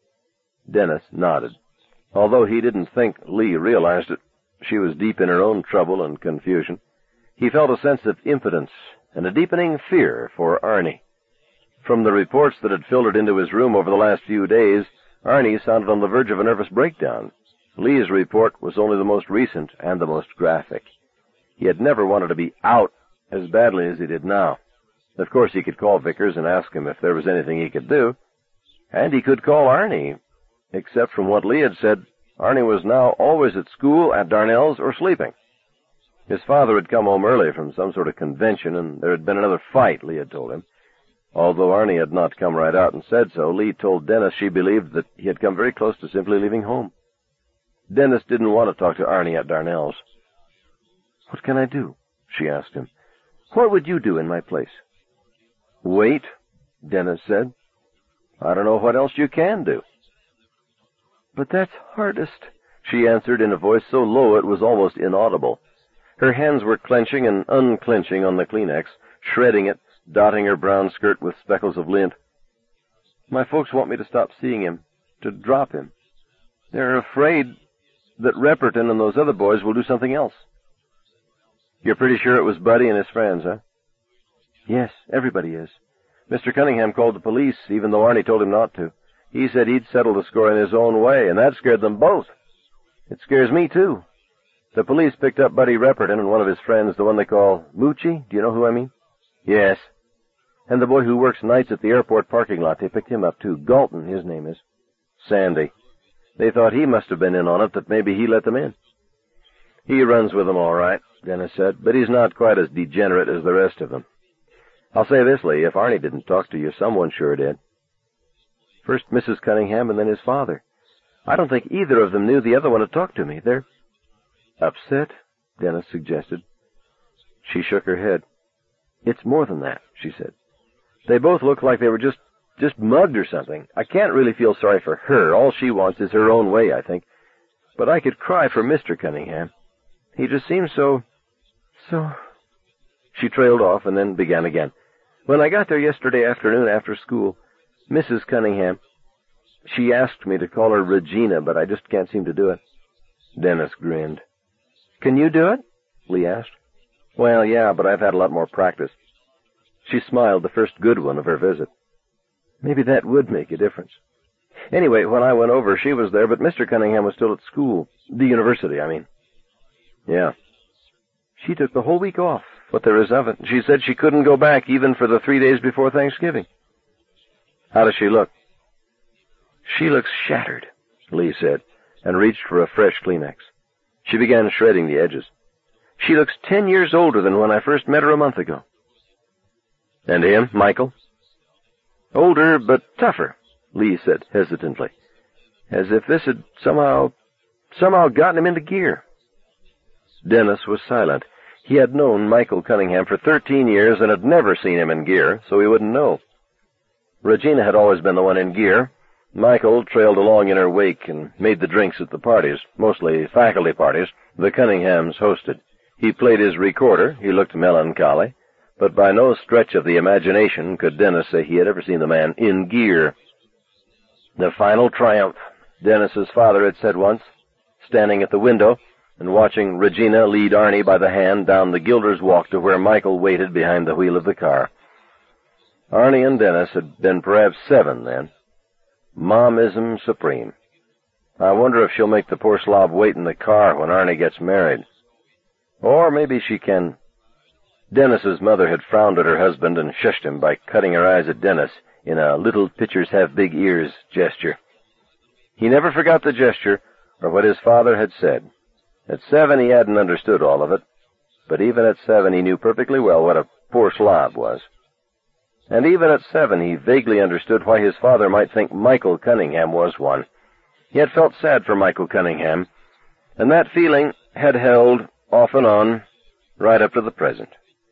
Dennis nodded. Although he didn't think Lee realized it, she was deep in her own trouble and confusion. He felt a sense of impotence and a deepening fear for Arnie. From the reports that had filtered into his room over the last few days, Arnie sounded on the verge of a nervous breakdown. Lee's report was only the most recent and the most graphic. He had never wanted to be out as badly as he did now. Of course, he could call Vickers and ask him if there was anything he could do. And he could call Arnie. Except from what Lee had said, Arnie was now always at school, at Darnell's, or sleeping. His father had come home early from some sort of convention, and there had been another fight, Lee had told him. Although Arnie had not come right out and said so, Lee told Dennis she believed that he had come very close to simply leaving home. Dennis didn't want to talk to Arnie at Darnell's. "What can I do?" she asked him. "What would you do in my place?" "Wait," Dennis said. "I don't know what else you can do." "But that's hardest," she answered in a voice so low it was almost inaudible. Her hands were clenching and unclenching on the Kleenex, shredding it, dotting her brown skirt with speckles of lint. "My folks want me to stop seeing him, to drop him. They're afraid that Repperton and those other boys will do something else." "You're pretty sure it was Buddy and his friends, huh?" "Yes, everybody is." "Mister Cunningham called the police, even though Arnie told him not to. He said he'd settle the score in his own way, and that scared them both. It scares me, too. The police picked up Buddy Repperton and one of his friends, the one they call Moochie. Do you know who I mean?" "Yes." "And the boy who works nights at the airport parking lot, they picked him up, too. Galton, his name is. Sandy. They thought he must have been in on it, that maybe he let them in." "He runs with them all right," Dennis said, "but he's not quite as degenerate as the rest of them. I'll say this, Lee, if Arnie didn't talk to you, someone sure did. First Missus Cunningham and then his father. I don't think either of them knew the other one had talked to me. They're upset," Dennis suggested. She shook her head. "It's more than that," she said. "They both look like they were just just mugged or something. I can't really feel sorry for her. All she wants is her own way, I think. But I could cry for Mister Cunningham. He just seems so... so... She trailed off and then began again. "When I got there yesterday afternoon after school, Missus Cunningham, she asked me to call her Regina, but I just can't seem to do it." Dennis grinned. "Can you do it?" Lee asked. "Well, yeah, but I've had a lot more practice." She smiled, the first good one of her visit. "Maybe that would make a difference. Anyway, when I went over, she was there, but Mister Cunningham was still at school. The university, I mean." "Yeah." "She took the whole week off." "What there is of it. She said she couldn't go back even for the three days before Thanksgiving." "How does she look?" "She looks shattered," Lee said, and reached for a fresh Kleenex. She began shredding the edges. "She looks ten years older than when I first met her a month ago." "And him, Michael?" "Older, but tougher," Lee said hesitantly, "as if this had somehow, somehow gotten him into gear." Dennis was silent. He had known Michael Cunningham for thirteen years and had never seen him in gear, so he wouldn't know. Regina had always been the one in gear. Michael trailed along in her wake and made the drinks at the parties, mostly faculty parties, the Cunninghams hosted. He played his recorder, he looked melancholy, but by no stretch of the imagination could Dennis say he had ever seen the man in gear. The final triumph, Dennis's father had said once, standing at the window and watching Regina lead Arnie by the hand down the Gilder's Walk to where Michael waited behind the wheel of the car. Arnie and Dennis had been perhaps seven then. Momism supreme. I wonder if she'll make the poor slob wait in the car when Arnie gets married. Or maybe she can. Dennis's mother had frowned at her husband and shushed him by cutting her eyes at Dennis in a little pitchers have big ears gesture. He never forgot the gesture or what his father had said. At seven he hadn't understood all of it, but even at seven he knew perfectly well what a poor slob was. And even at seven he vaguely understood why his father might think Michael Cunningham was one. He had felt sad for Michael Cunningham, and that feeling had held off and on right up to the present.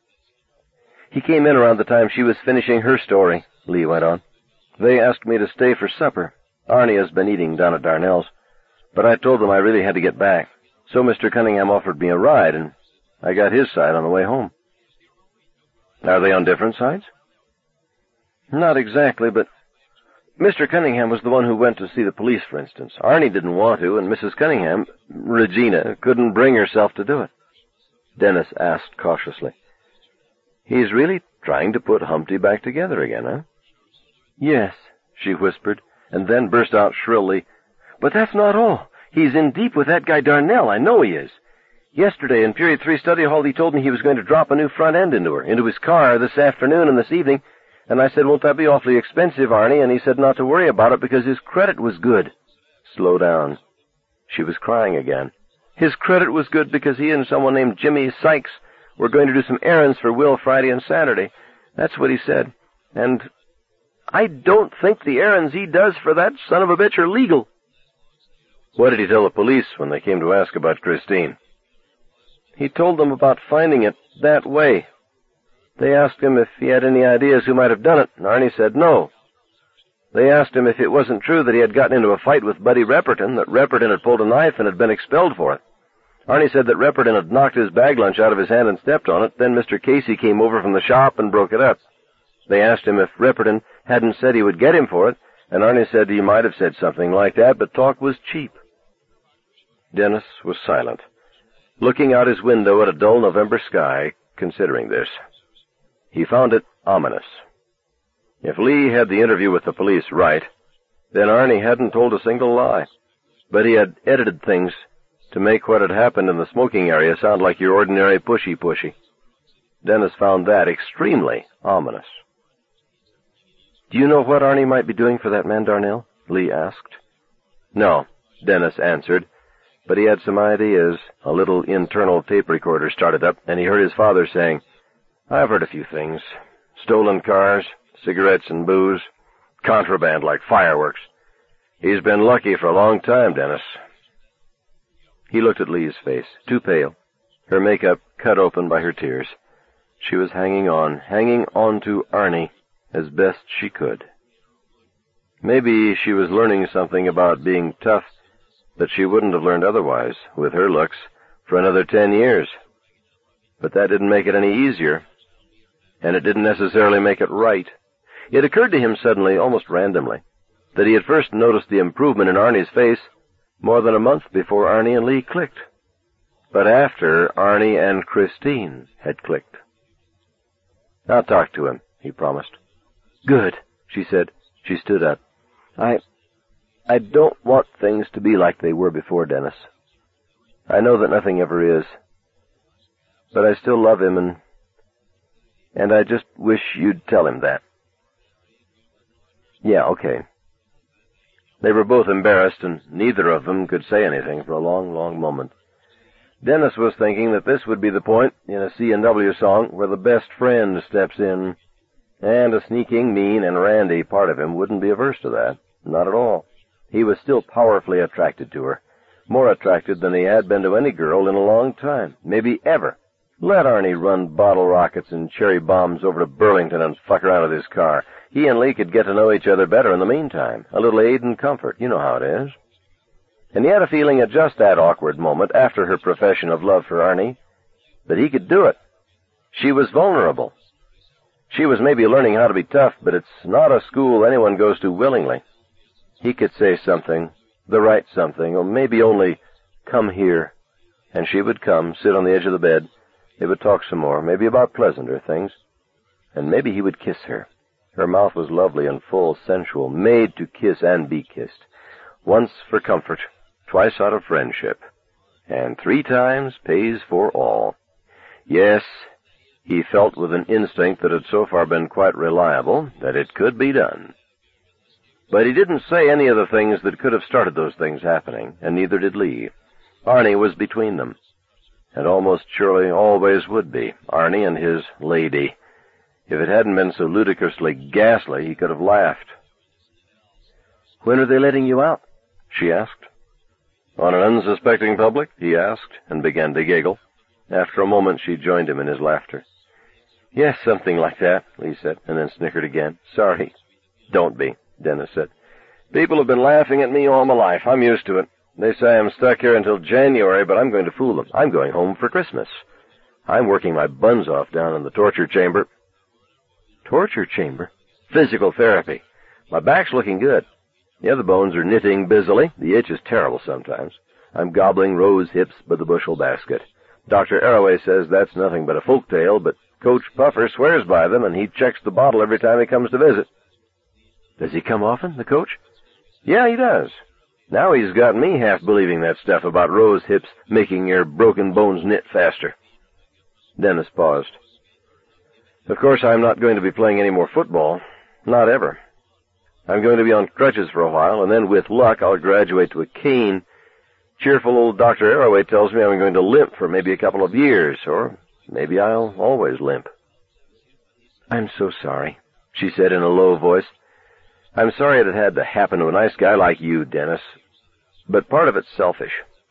He came in around the time she was finishing her story, Lee went on. They asked me to stay for supper. Arnie has been eating down at Darnell's, but I told them I really had to get back. So Mister Cunningham offered me a ride, and I got his side on the way home. Are they on different sides? Not exactly, but Mister Cunningham was the one who went to see the police, for instance. Arnie didn't want to, and Missus Cunningham, Regina, couldn't bring herself to do it. Dennis asked cautiously. He's really trying to put Humpty back together again, huh? Yes, she whispered, and then burst out shrilly. But that's not all. He's in deep with that guy Darnell. I know he is. Yesterday in Period three Study Hall he told me he was going to drop a new front end into her, into his car this afternoon and this evening, and I said, won't that be awfully expensive, Arnie? And he said not to worry about it because his credit was good. Slow down. She was crying again. His credit was good because he and someone named Jimmy Sykes were going to do some errands for Will Friday and Saturday. That's what he said. And I don't think the errands he does for that son of a bitch are legal. What did he tell the police when they came to ask about Christine? He told them about finding it that way. They asked him if he had any ideas who might have done it, and Arnie said no. They asked him if it wasn't true that he had gotten into a fight with Buddy Repperton, that Repperton had pulled a knife and had been expelled for it. Arnie said that Repperton had knocked his bag lunch out of his hand and stepped on it. Then Mister Casey came over from the shop and broke it up. They asked him if Repperton hadn't said he would get him for it, and Arnie said he might have said something like that, but talk was cheap. Dennis was silent, looking out his window at a dull November sky, considering this. He found it ominous. If Lee had the interview with the police right, then Arnie hadn't told a single lie, but he had edited things to make what had happened in the smoking area sound like your ordinary pushy-pushy. Dennis found that extremely ominous. Do you know what Arnie might be doing for that man Darnell? Lee asked. No, Dennis answered, but he had some ideas. A little internal tape recorder started up, and he heard his father saying, I've heard a few things. Stolen cars, cigarettes and booze, contraband like fireworks. He's been lucky for a long time, Dennis. He looked at Lee's face, too pale, her makeup cut open by her tears. She was hanging on, hanging on to Arnie as best she could. Maybe she was learning something about being tough that she wouldn't have learned otherwise, with her looks, for another ten years. But that didn't make it any easier, and it didn't necessarily make it right. It occurred to him suddenly, almost randomly, that he had first noticed the improvement in Arnie's face more than a month before Arnie and Lee clicked, but after Arnie and Christine had clicked. I'll talk to him, he promised. Good, she said. She stood up. I... I don't want things to be like they were before, Dennis. I know that nothing ever is. But I still love him, and... and I just wish you'd tell him that. Yeah, okay. They were both embarrassed, and neither of them could say anything for a long, long moment. Dennis was thinking that this would be the point in a C and W song where the best friend steps in, and a sneaking, mean, and randy part of him wouldn't be averse to that. Not at all. He was still powerfully attracted to her, more attracted than he had been to any girl in a long time, maybe ever. Let Arnie run bottle rockets and cherry bombs over to Burlington and fuck around with his car. He and Lee could get to know each other better in the meantime. A little aid and comfort. You know how it is. And he had a feeling at just that awkward moment, after her profession of love for Arnie, that he could do it. She was vulnerable. She was maybe learning how to be tough, but it's not a school anyone goes to willingly. He could say something, the right something, or maybe only, "Come here." And she would come, sit on the edge of the bed. They would talk some more, maybe about pleasanter things. And maybe he would kiss her. Her mouth was lovely and full, sensual, made to kiss and be kissed. Once for comfort, twice out of friendship, and three times pays for all. Yes, he felt with an instinct that had so far been quite reliable that it could be done. But he didn't say any of the things that could have started those things happening, and neither did Lee. Arnie was between them, and almost surely always would be, Arnie and his lady. If it hadn't been so ludicrously ghastly, he could have laughed. "When are they letting you out?" she asked. "On an unsuspecting public?" he asked, and began to giggle. After a moment, she joined him in his laughter. "Yes, something like that," Lee said, and then snickered again. "Sorry." "Don't be," Dennis said. "People have been laughing at me all my life. I'm used to it. They say I'm stuck here until January, but I'm going to fool them. I'm going home for Christmas. I'm working my buns off down in the torture chamber." "Torture chamber?" "Physical therapy. My back's looking good. The other bones are knitting busily. The itch is terrible sometimes. I'm gobbling rose hips by the bushel basket. Doctor Arroway says that's nothing but a folk tale, but Coach Puffer swears by them, and he checks the bottle every time he comes to visit." "Does he come often, the coach?" "Yeah, he does. Now he's got me half believing that stuff about rose hips making your broken bones knit faster." Dennis paused. "Of course, I'm not going to be playing any more football. Not ever. I'm going to be on crutches for a while, and then, with luck, I'll graduate to a cane. Cheerful old Doctor Arroway tells me I'm going to limp for maybe a couple of years, or maybe I'll always limp." "I'm so sorry," she said in a low voice. "I'm sorry it had to happen to a nice guy like you, Dennis, but part of it's selfish.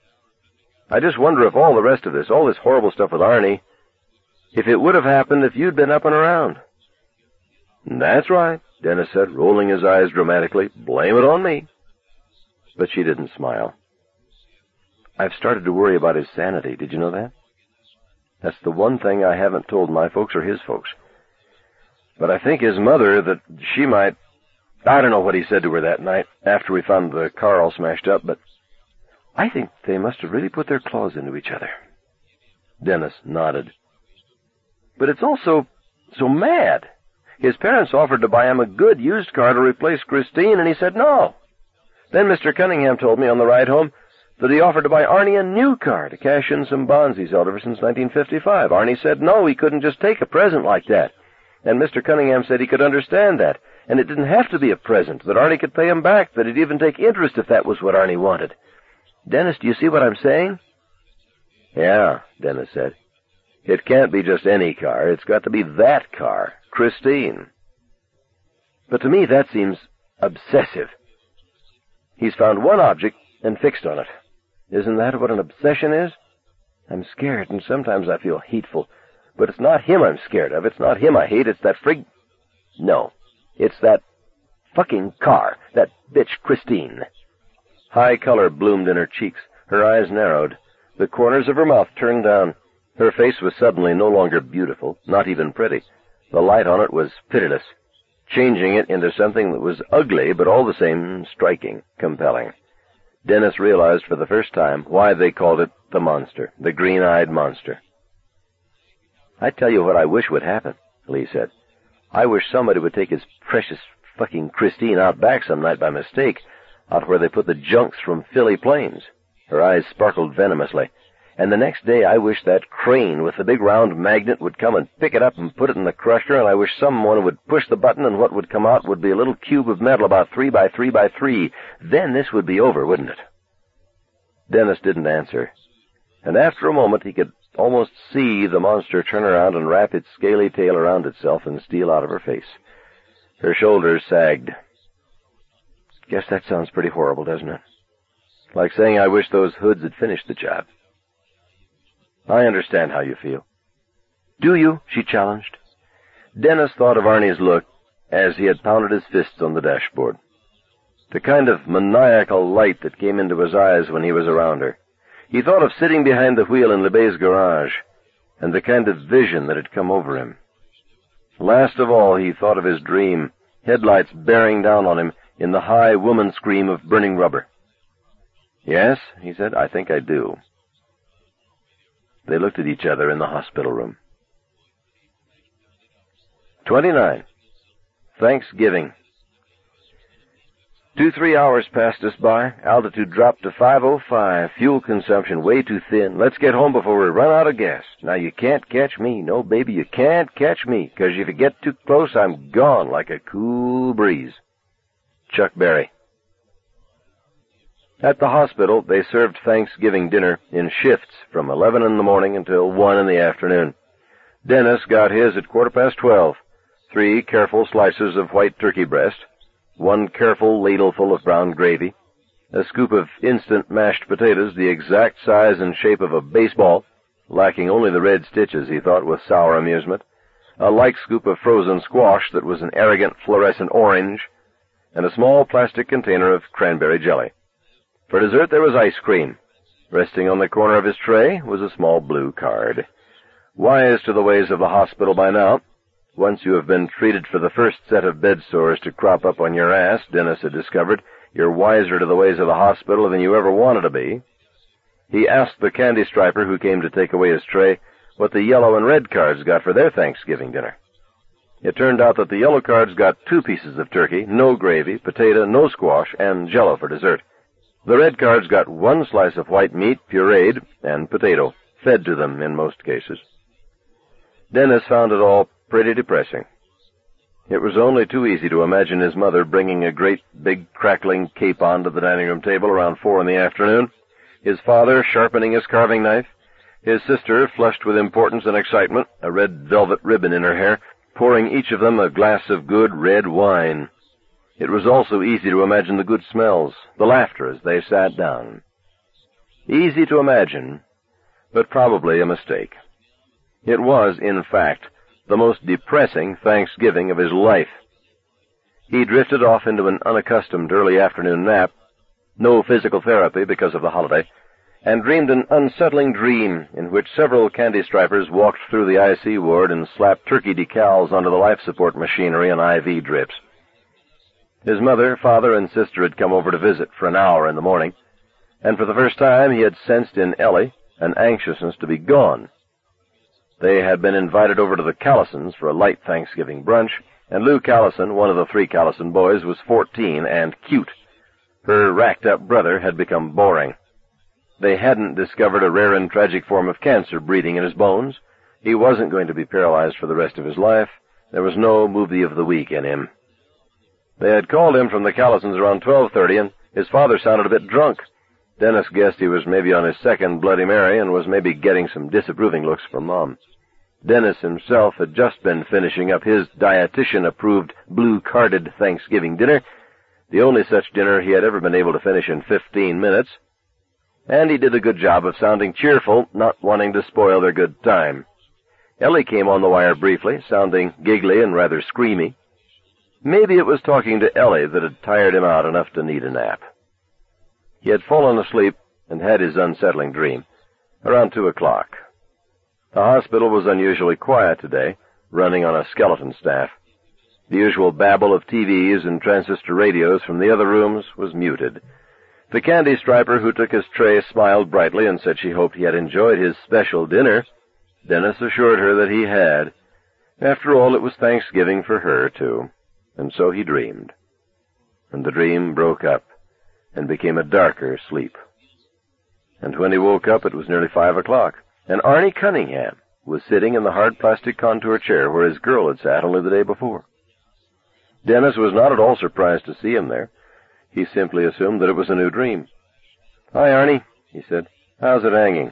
I just wonder if all the rest of this, all this horrible stuff with Arnie, if it would have happened if you'd been up and around." "That's right," Dennis said, rolling his eyes dramatically. "Blame it on me." But she didn't smile. "I've started to worry about his sanity. Did you know that? That's the one thing I haven't told my folks or his folks. But I think his mother, that she might... I don't know what he said to her that night, after we found the car all smashed up, but I think they must have really put their claws into each other." Dennis nodded. "But it's also so mad. His parents offered to buy him a good used car to replace Christine, and he said no. Then Mister Cunningham told me on the ride home that he offered to buy Arnie a new car to cash in some bonds he's held ever since nineteen fifty-five. Arnie said no, he couldn't just take a present like that. And Mister Cunningham said he could understand that, and it didn't have to be a present, that Arnie could pay him back, that he'd even take interest if that was what Arnie wanted. Dennis, do you see what I'm saying?" "Yeah," Dennis said. "It can't be just any car. It's got to be that car, Christine." "But to me that seems obsessive. He's found one object and fixed on it. Isn't that what an obsession is? I'm scared, and sometimes I feel hateful. But it's not him I'm scared of. It's not him I hate. It's that frig... No, it's that fucking car. That bitch Christine." High color bloomed in her cheeks. Her eyes narrowed. The corners of her mouth turned down. Her face was suddenly no longer beautiful, not even pretty. The light on it was pitiless, changing it into something that was ugly, but all the same striking, compelling. Dennis realized for the first time why they called it the monster, the green-eyed monster. "I tell you what I wish would happen," Lee said. "I wish somebody would take his precious fucking Christine out back some night by mistake, out where they put the junks from Philly planes." Her eyes sparkled venomously. "And the next day I wish that crane with the big round magnet would come and pick it up and put it in the crusher, and I wish someone would push the button and what would come out would be a little cube of metal about three by three by three. Then this would be over, wouldn't it?" Dennis didn't answer, and after a moment he could almost see the monster turn around and wrap its scaly tail around itself and steal out of her face. Her shoulders sagged. "Guess that sounds pretty horrible, doesn't it? Like saying I wish those hoods had finished the job." "I understand how you feel." "Do you?" she challenged. Dennis thought of Arnie's look as he had pounded his fists on the dashboard. The kind of maniacal light that came into his eyes when he was around her. He thought of sitting behind the wheel in LeBay's garage, and the kind of vision that had come over him. Last of all, he thought of his dream, headlights bearing down on him, in the high woman scream of burning rubber. "Yes," he said, "I think I do." They looked at each other in the hospital room. Twenty-nine. Thanksgiving. Two, three hours passed us by. Altitude dropped to five oh five. Fuel consumption way too thin. Let's get home before we run out of gas. Now, you can't catch me. No, baby, you can't catch me, 'cause if you get too close, I'm gone like a cool breeze. Chuck Berry. At the hospital, they served Thanksgiving dinner in shifts from eleven in the morning until one in the afternoon. Dennis got his at quarter past twelve. Three careful slices of white turkey breast, one careful ladleful of brown gravy, a scoop of instant mashed potatoes the exact size and shape of a baseball, lacking only the red stitches, he thought with sour amusement, a like scoop of frozen squash that was an arrogant fluorescent orange, and a small plastic container of cranberry jelly. For dessert there was ice cream. Resting on the corner of his tray was a small blue card. Wise to the ways of the hospital by now, once you have been treated for the first set of bed sores to crop up on your ass, Dennis had discovered, you're wiser to the ways of the hospital than you ever wanted to be. He asked the candy striper who came to take away his tray what the yellow and red cards got for their Thanksgiving dinner. It turned out that the yellow cards got two pieces of turkey, no gravy, potato, no squash, and jello for dessert. The red cards got one slice of white meat, pureed, and potato, fed to them in most cases. Dennis found it all pretty depressing. It was only too easy to imagine his mother bringing a great, big, crackling capon to the dining-room table around four in the afternoon, his father sharpening his carving knife, his sister, flushed with importance and excitement, a red velvet ribbon in her hair, pouring each of them a glass of good red wine. It was also easy to imagine the good smells, the laughter as they sat down. Easy to imagine, but probably a mistake. It was, in fact, the most depressing Thanksgiving of his life. He drifted off into an unaccustomed early afternoon nap, no physical therapy because of the holiday, and dreamed an unsettling dream in which several candy stripers walked through the I C ward and slapped turkey decals onto the life support machinery and I V drips. His mother, father, and sister had come over to visit for an hour in the morning, and for the first time he had sensed in Ellie an anxiousness to be gone. They had been invited over to the Callisons for a light Thanksgiving brunch, and Lou Callison, one of the three Callison boys, was fourteen and cute. Her racked-up brother had become boring. They hadn't discovered a rare and tragic form of cancer breeding in his bones. He wasn't going to be paralyzed for the rest of his life. There was no movie of the week in him. They had called him from the Callisons around twelve thirty, and his father sounded a bit drunk. Dennis guessed he was maybe on his second Bloody Mary and was maybe getting some disapproving looks from Mom. Dennis himself had just been finishing up his dietitian-approved blue-carded Thanksgiving dinner, the only such dinner he had ever been able to finish in fifteen minutes, and he did a good job of sounding cheerful, not wanting to spoil their good time. Ellie came on the wire briefly, sounding giggly and rather screamy. Maybe it was talking to Ellie that had tired him out enough to need a nap. He had fallen asleep and had his unsettling dream around two o'clock. The hospital was unusually quiet today, running on a skeleton staff. The usual babble of T Vs and transistor radios from the other rooms was muted. The candy striper who took his tray smiled brightly and said she hoped he had enjoyed his special dinner. Dennis assured her that he had. After all, it was Thanksgiving for her, too. And so he dreamed. And the dream broke up and became a darker sleep. And when he woke up, it was nearly five o'clock, and Arnie Cunningham was sitting in the hard plastic contour chair where his girl had sat only the day before. Dennis was not at all surprised to see him there. He simply assumed that it was a new dream. "Hi, Arnie," he said. "How's it hanging?"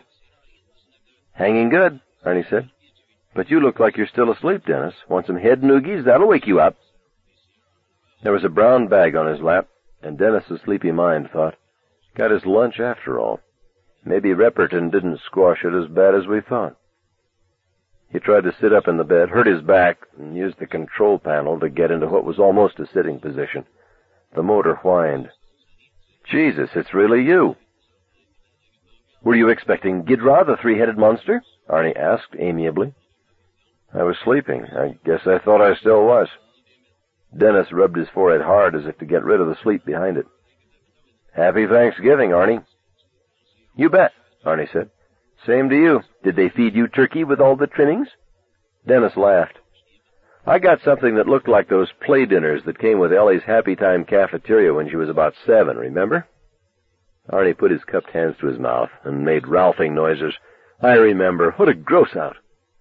"Hanging good," Arnie said. "But you look like you're still asleep, Dennis. Want some head noogies? That'll wake you up." There was a brown bag on his lap, and Dennis's sleepy mind thought, got his lunch after all. Maybe Repperton didn't squash it as bad as we thought. He tried to sit up in the bed, hurt his back, and used the control panel to get into what was almost a sitting position. The motor whined. "Jesus, it's really you." "Were you expecting Ghidra, the three-headed monster?" Arnie asked amiably. "I was sleeping. I guess I thought I still was." Dennis rubbed his forehead hard as if to get rid of the sleep behind it. "Happy Thanksgiving, Arnie." "You bet," Arnie said. "Same to you. Did they feed you turkey with all the trimmings?" Dennis laughed. "I got something that looked like those play dinners that came with Ellie's Happy Time cafeteria when she was about seven, remember?" Arnie put his cupped hands to his mouth and made ralphing noises. "I remember. What a gross-out."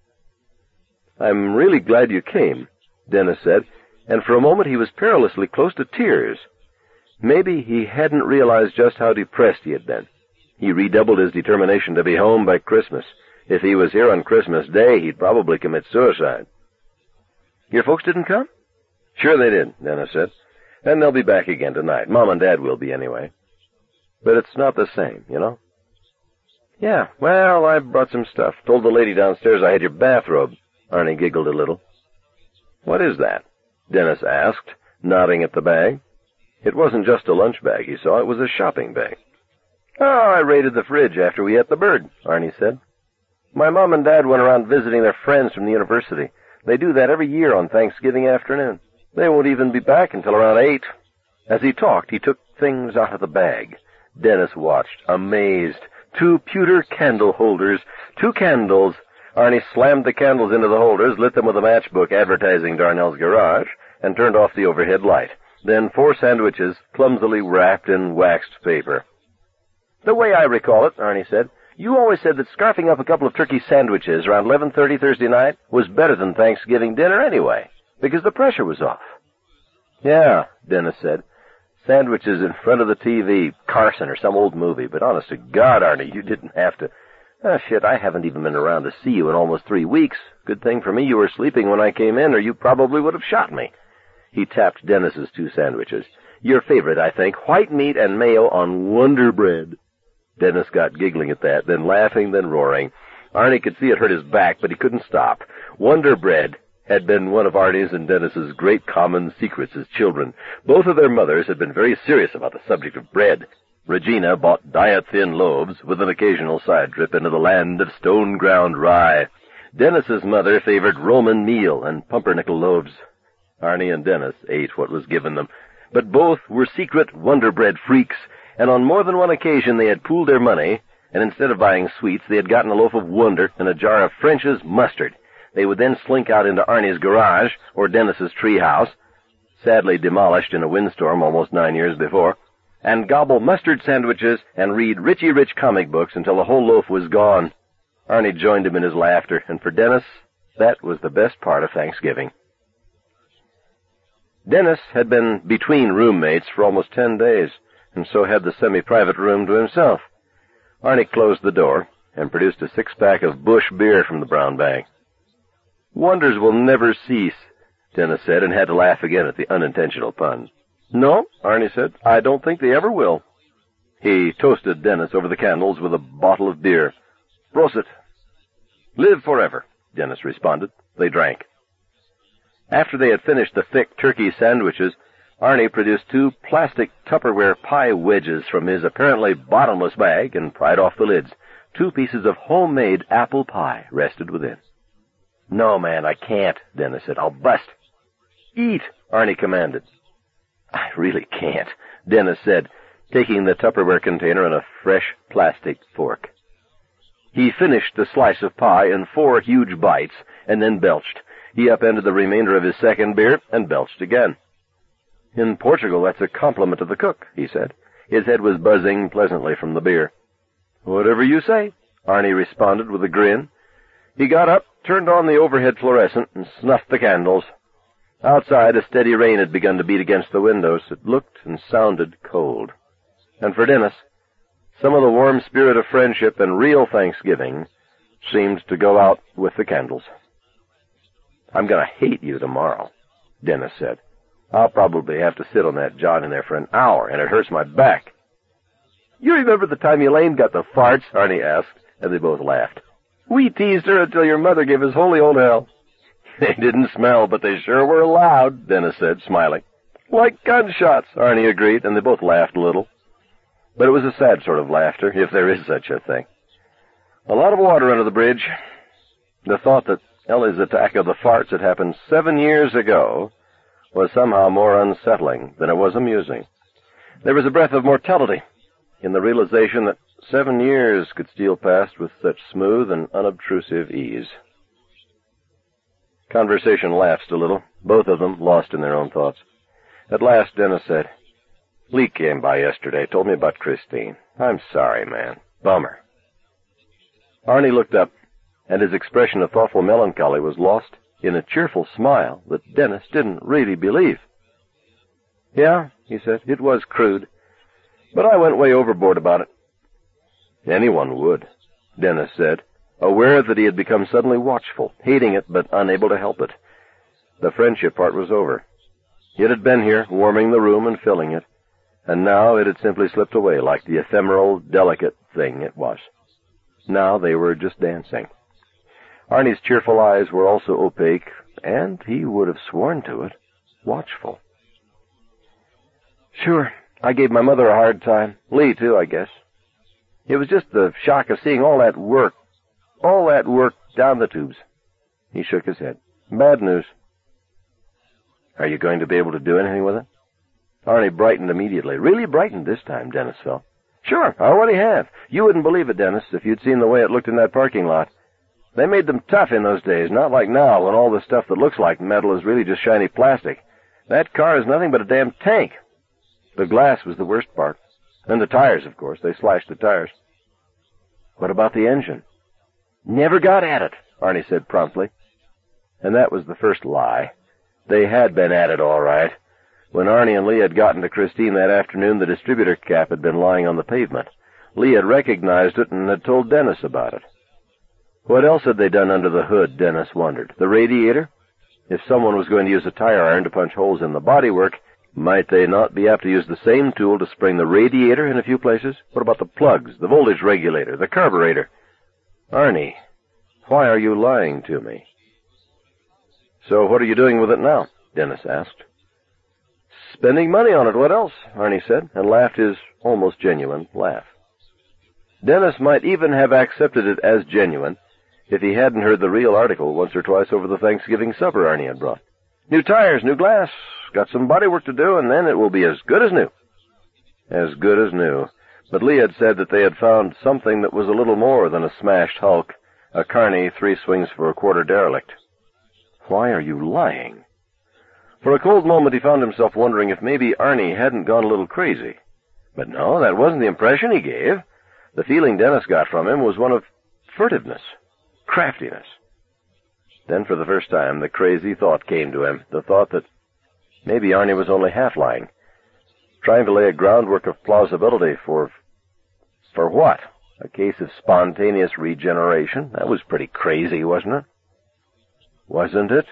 "I'm really glad you came," Dennis said, and for a moment he was perilously close to tears. Maybe he hadn't realized just how depressed he had been. He redoubled his determination to be home by Christmas. If he was here on Christmas Day, he'd probably commit suicide. "Your folks didn't come?" "Sure they did," Dennis said. "And they'll be back again tonight. Mom and Dad will be anyway. But it's not the same, you know?" "Yeah, well, I brought some stuff. Told the lady downstairs I had your bathrobe." Arnie giggled a little. "What is that?" Dennis asked, nodding at the bag. It wasn't just a lunch bag he saw, it was a shopping bag. "Oh, I raided the fridge after we ate the bird," Arnie said. "My mom and dad went around visiting their friends from the university. They do that every year on Thanksgiving afternoon. They won't even be back until around eight. As he talked, he took things out of the bag. Dennis watched, amazed. Two pewter candle holders, two candles. Arnie slammed the candles into the holders, lit them with a matchbook advertising Darnell's garage, and turned off the overhead light. Then four sandwiches, clumsily wrapped in waxed paper. "The way I recall it," Arnie said, "you always said that scarfing up a couple of turkey sandwiches around eleven thirty Thursday night was better than Thanksgiving dinner anyway, because the pressure was off." "Yeah," Dennis said. "Sandwiches in front of the T V, Carson or some old movie, but honest to God, Arnie, you didn't have to. Ah, shit, I haven't even been around to see you in almost three weeks. Good thing for me you were sleeping when I came in, or you probably would have shot me." He tapped Dennis's two sandwiches. "Your favorite, I think, white meat and mayo on Wonder Bread." Dennis got giggling at that, then laughing, then roaring. Arnie could see it hurt his back, but he couldn't stop. Wonder Bread had been one of Arnie's and Dennis's great common secrets as children. Both of their mothers had been very serious about the subject of bread. Regina bought diet-thin loaves with an occasional side trip into the land of stone-ground rye. Dennis's mother favored Roman meal and pumpernickel loaves. Arnie and Dennis ate what was given them, but both were secret Wonder Bread freaks, and on more than one occasion they had pooled their money, and instead of buying sweets, they had gotten a loaf of Wonder and a jar of French's mustard. They would then slink out into Arnie's garage, or Dennis's tree house, sadly demolished in a windstorm almost nine years before, and gobble mustard sandwiches and read Richie Rich comic books until the whole loaf was gone. Arnie joined him in his laughter, and for Dennis, that was the best part of Thanksgiving. Dennis had been between roommates for almost ten days, and so had the semi-private room to himself. Arnie closed the door and produced a six-pack of Busch beer from the brown bag. "Wonders will never cease," Dennis said, and had to laugh again at the unintentional pun. "No," Arnie said, "I don't think they ever will." He toasted Dennis over the candles with a bottle of beer. "Prosit." "Live forever," Dennis responded. They drank. After they had finished the thick turkey sandwiches, Arnie produced two plastic Tupperware pie wedges from his apparently bottomless bag and pried off the lids. Two pieces of homemade apple pie rested within. "No, man, I can't," Dennis said. "I'll bust." "Eat," Arnie commanded. "I really can't," Dennis said, taking the Tupperware container and a fresh plastic fork. He finished the slice of pie in four huge bites and then belched. He upended the remainder of his second beer and belched again. "In Portugal, that's a compliment to the cook," he said. His head was buzzing pleasantly from the beer. "Whatever you say," Arnie responded with a grin. He got up, turned on the overhead fluorescent, and snuffed the candles. Outside, a steady rain had begun to beat against the windows. It looked and sounded cold. And for Dennis, some of the warm spirit of friendship and real Thanksgiving seemed to go out with the candles. "I'm going to hate you tomorrow," Dennis said. "I'll probably have to sit on that john in there for an hour, and it hurts my back." "You remember the time Elaine got the farts?" Arnie asked, and they both laughed. "We teased her until your mother gave us holy old hell." "They didn't smell, but they sure were loud," Dennis said, smiling. "Like gunshots," Arnie agreed, and they both laughed a little. But it was a sad sort of laughter, if there is such a thing. A lot of water under the bridge. The thought that Ellie's attack of the farts had happened seven years ago was somehow more unsettling than it was amusing. There was a breath of mortality in the realization that seven years could steal past with such smooth and unobtrusive ease. Conversation lapsed a little, both of them lost in their own thoughts. At last, Dennis said, "Lee came by yesterday, told me about Christine. I'm sorry, man. Bummer." Arnie looked up, and his expression of thoughtful melancholy was lost in a cheerful smile that Dennis didn't really believe. "Yeah," he said, "it was crude, but I went way overboard about it." "Anyone would," Dennis said, aware that he had become suddenly watchful, hating it but unable to help it. The friendship part was over. It had been here, warming the room and filling it, and now it had simply slipped away like the ephemeral, delicate thing it was. Now they were just dancing. Arnie's cheerful eyes were also opaque, and he would have sworn to it, watchful. "Sure, I gave my mother a hard time. Lee, too, I guess. It was just the shock of seeing all that work, all that work down the tubes." He shook his head. "Bad news." "Are you going to be able to do anything with it?" Arnie brightened immediately. Really brightened this time, Dennis felt. "Sure, I already have. You wouldn't believe it, Dennis, if you'd seen the way it looked in that parking lot. They made them tough in those days, not like now when all the stuff that looks like metal is really just shiny plastic. That car is nothing but a damn tank. The glass was the worst part. And the tires, of course. They slashed the tires." "What about the engine?" "Never got at it," Arnie said promptly. And that was the first lie. They had been at it all right. When Arnie and Lee had gotten to Christine that afternoon, the distributor cap had been lying on the pavement. Lee had recognized it and had told Dennis about it. What else had they done under the hood, Dennis wondered. The radiator? If someone was going to use a tire iron to punch holes in the bodywork, might they not be apt to use the same tool to spring the radiator in a few places? What about the plugs, the voltage regulator, the carburetor? "Arnie, why are you lying to me?" "So what are you doing with it now?" Dennis asked. "Spending money on it, what else?" Arnie said, and laughed his almost genuine laugh. Dennis might even have accepted it as genuine if he hadn't heard the real article once or twice over the Thanksgiving supper Arnie had brought. "New tires, new glass, got some bodywork to do, and then it will be as good as new." As good as new. But Lee had said that they had found something that was a little more than a smashed hulk, a carny three swings for a quarter derelict. Why are you lying? For a cold moment he found himself wondering if maybe Arnie hadn't gone a little crazy. But no, that wasn't the impression he gave. The feeling Dennis got from him was one of furtiveness, craftiness. Then for the first time the crazy thought came to him, the thought that maybe Arnie was only half lying, trying to lay a groundwork of plausibility for... for what? A case of spontaneous regeneration? That was pretty crazy, wasn't it? Wasn't it?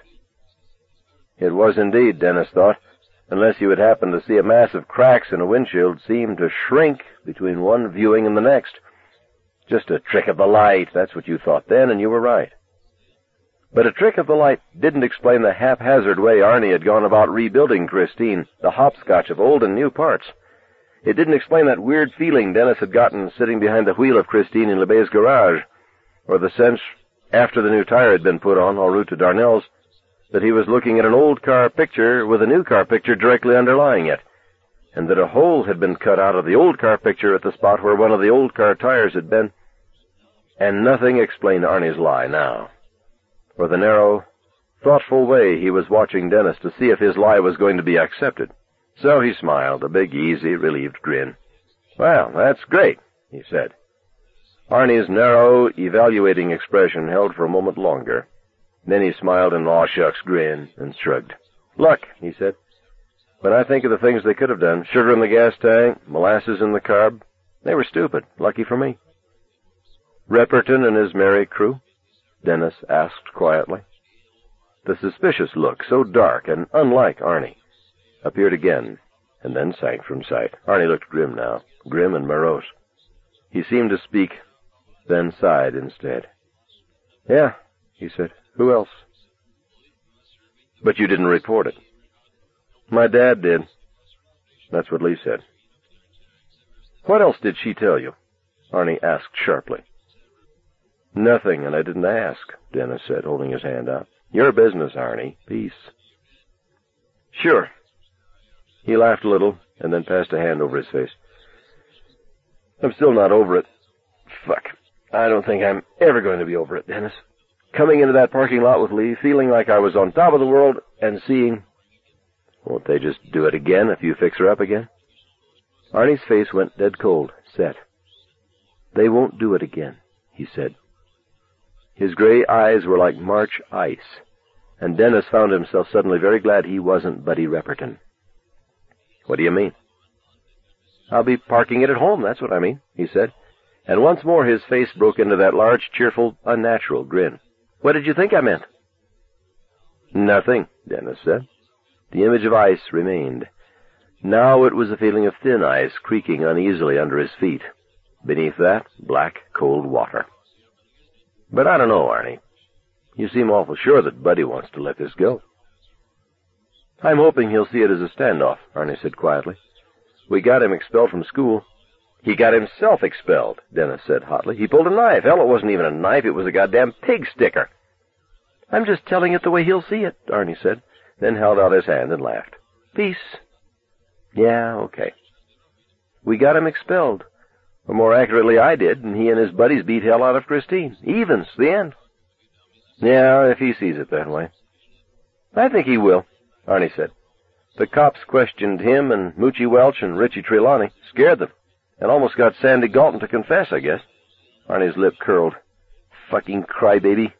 It was indeed, Dennis thought, unless you had happened to see a mass of cracks in a windshield seem to shrink between one viewing and the next. Just a trick of the light, that's what you thought then, and you were right. But a trick of the light didn't explain the haphazard way Arnie had gone about rebuilding Christine, the hopscotch of old and new parts. It didn't explain that weird feeling Dennis had gotten sitting behind the wheel of Christine in LeBay's garage, or the sense, after the new tire had been put on en route to Darnell's, that he was looking at an old car picture with a new car picture directly underlying it, and that a hole had been cut out of the old car picture at the spot where one of the old car tires had been. And nothing explained Arnie's lie now. For the narrow, thoughtful way he was watching Dennis to see if his lie was going to be accepted. So he smiled, a big, easy, relieved grin. "Well, that's great," he said. Arnie's narrow, evaluating expression held for a moment longer. Then he smiled an aw-shucks grin and shrugged. "Look," he said, "when I think of the things they could have done, sugar in the gas tank, molasses in the carb, they were stupid. Lucky for me." "Repperton and his merry crew?" Dennis asked quietly. The suspicious look, so dark and unlike Arnie, appeared again, and then sank from sight. Arnie looked grim now, grim and morose. He seemed to speak, then sighed instead. "Yeah," he said. "Who else?" "But you didn't report it." "My dad did." That's what Lee said. "What else did she tell you?" Arnie asked sharply. "Nothing, and I didn't ask," Dennis said, holding his hand out. "Your business, Arnie. Peace." Sure. He laughed a little, and then passed a hand over his face. I'm still not over it. Fuck. I don't think I'm ever going to be over it, Dennis. Coming into that parking lot with Lee, feeling like I was on top of the world, and seeing... Won't they just do it again if you fix her up again? Arnie's face went dead cold, set. They won't do it again, he said. His gray eyes were like March ice, and Dennis found himself suddenly very glad he wasn't Buddy Repperton. What do you mean? I'll be parking it at home, that's what I mean, he said. And once more his face broke into that large, cheerful, unnatural grin. What did you think I meant? Nothing, Dennis said. The image of ice remained. Now it was a feeling of thin ice creaking uneasily under his feet. Beneath that, black, cold water. But I don't know, Arnie. You seem awful sure that Buddy wants to let this go. I'm hoping he'll see it as a standoff, Arnie said quietly. We got him expelled from school. He got himself expelled, Dennis said hotly. He pulled a knife. Hell, it wasn't even a knife. It was a goddamn pig sticker. I'm just telling it the way he'll see it, Arnie said, then held out his hand and laughed. Peace. Yeah, okay. We got him expelled. Or more accurately, I did, and he and his buddies beat hell out of Christine. Evens, the end. Yeah, if he sees it that way. I think he will, Arnie said. The cops questioned him and Moochie Welch and Richie Trelawney, scared them, and almost got Sandy Galton to confess, I guess. Arnie's lip curled. Fucking crybaby.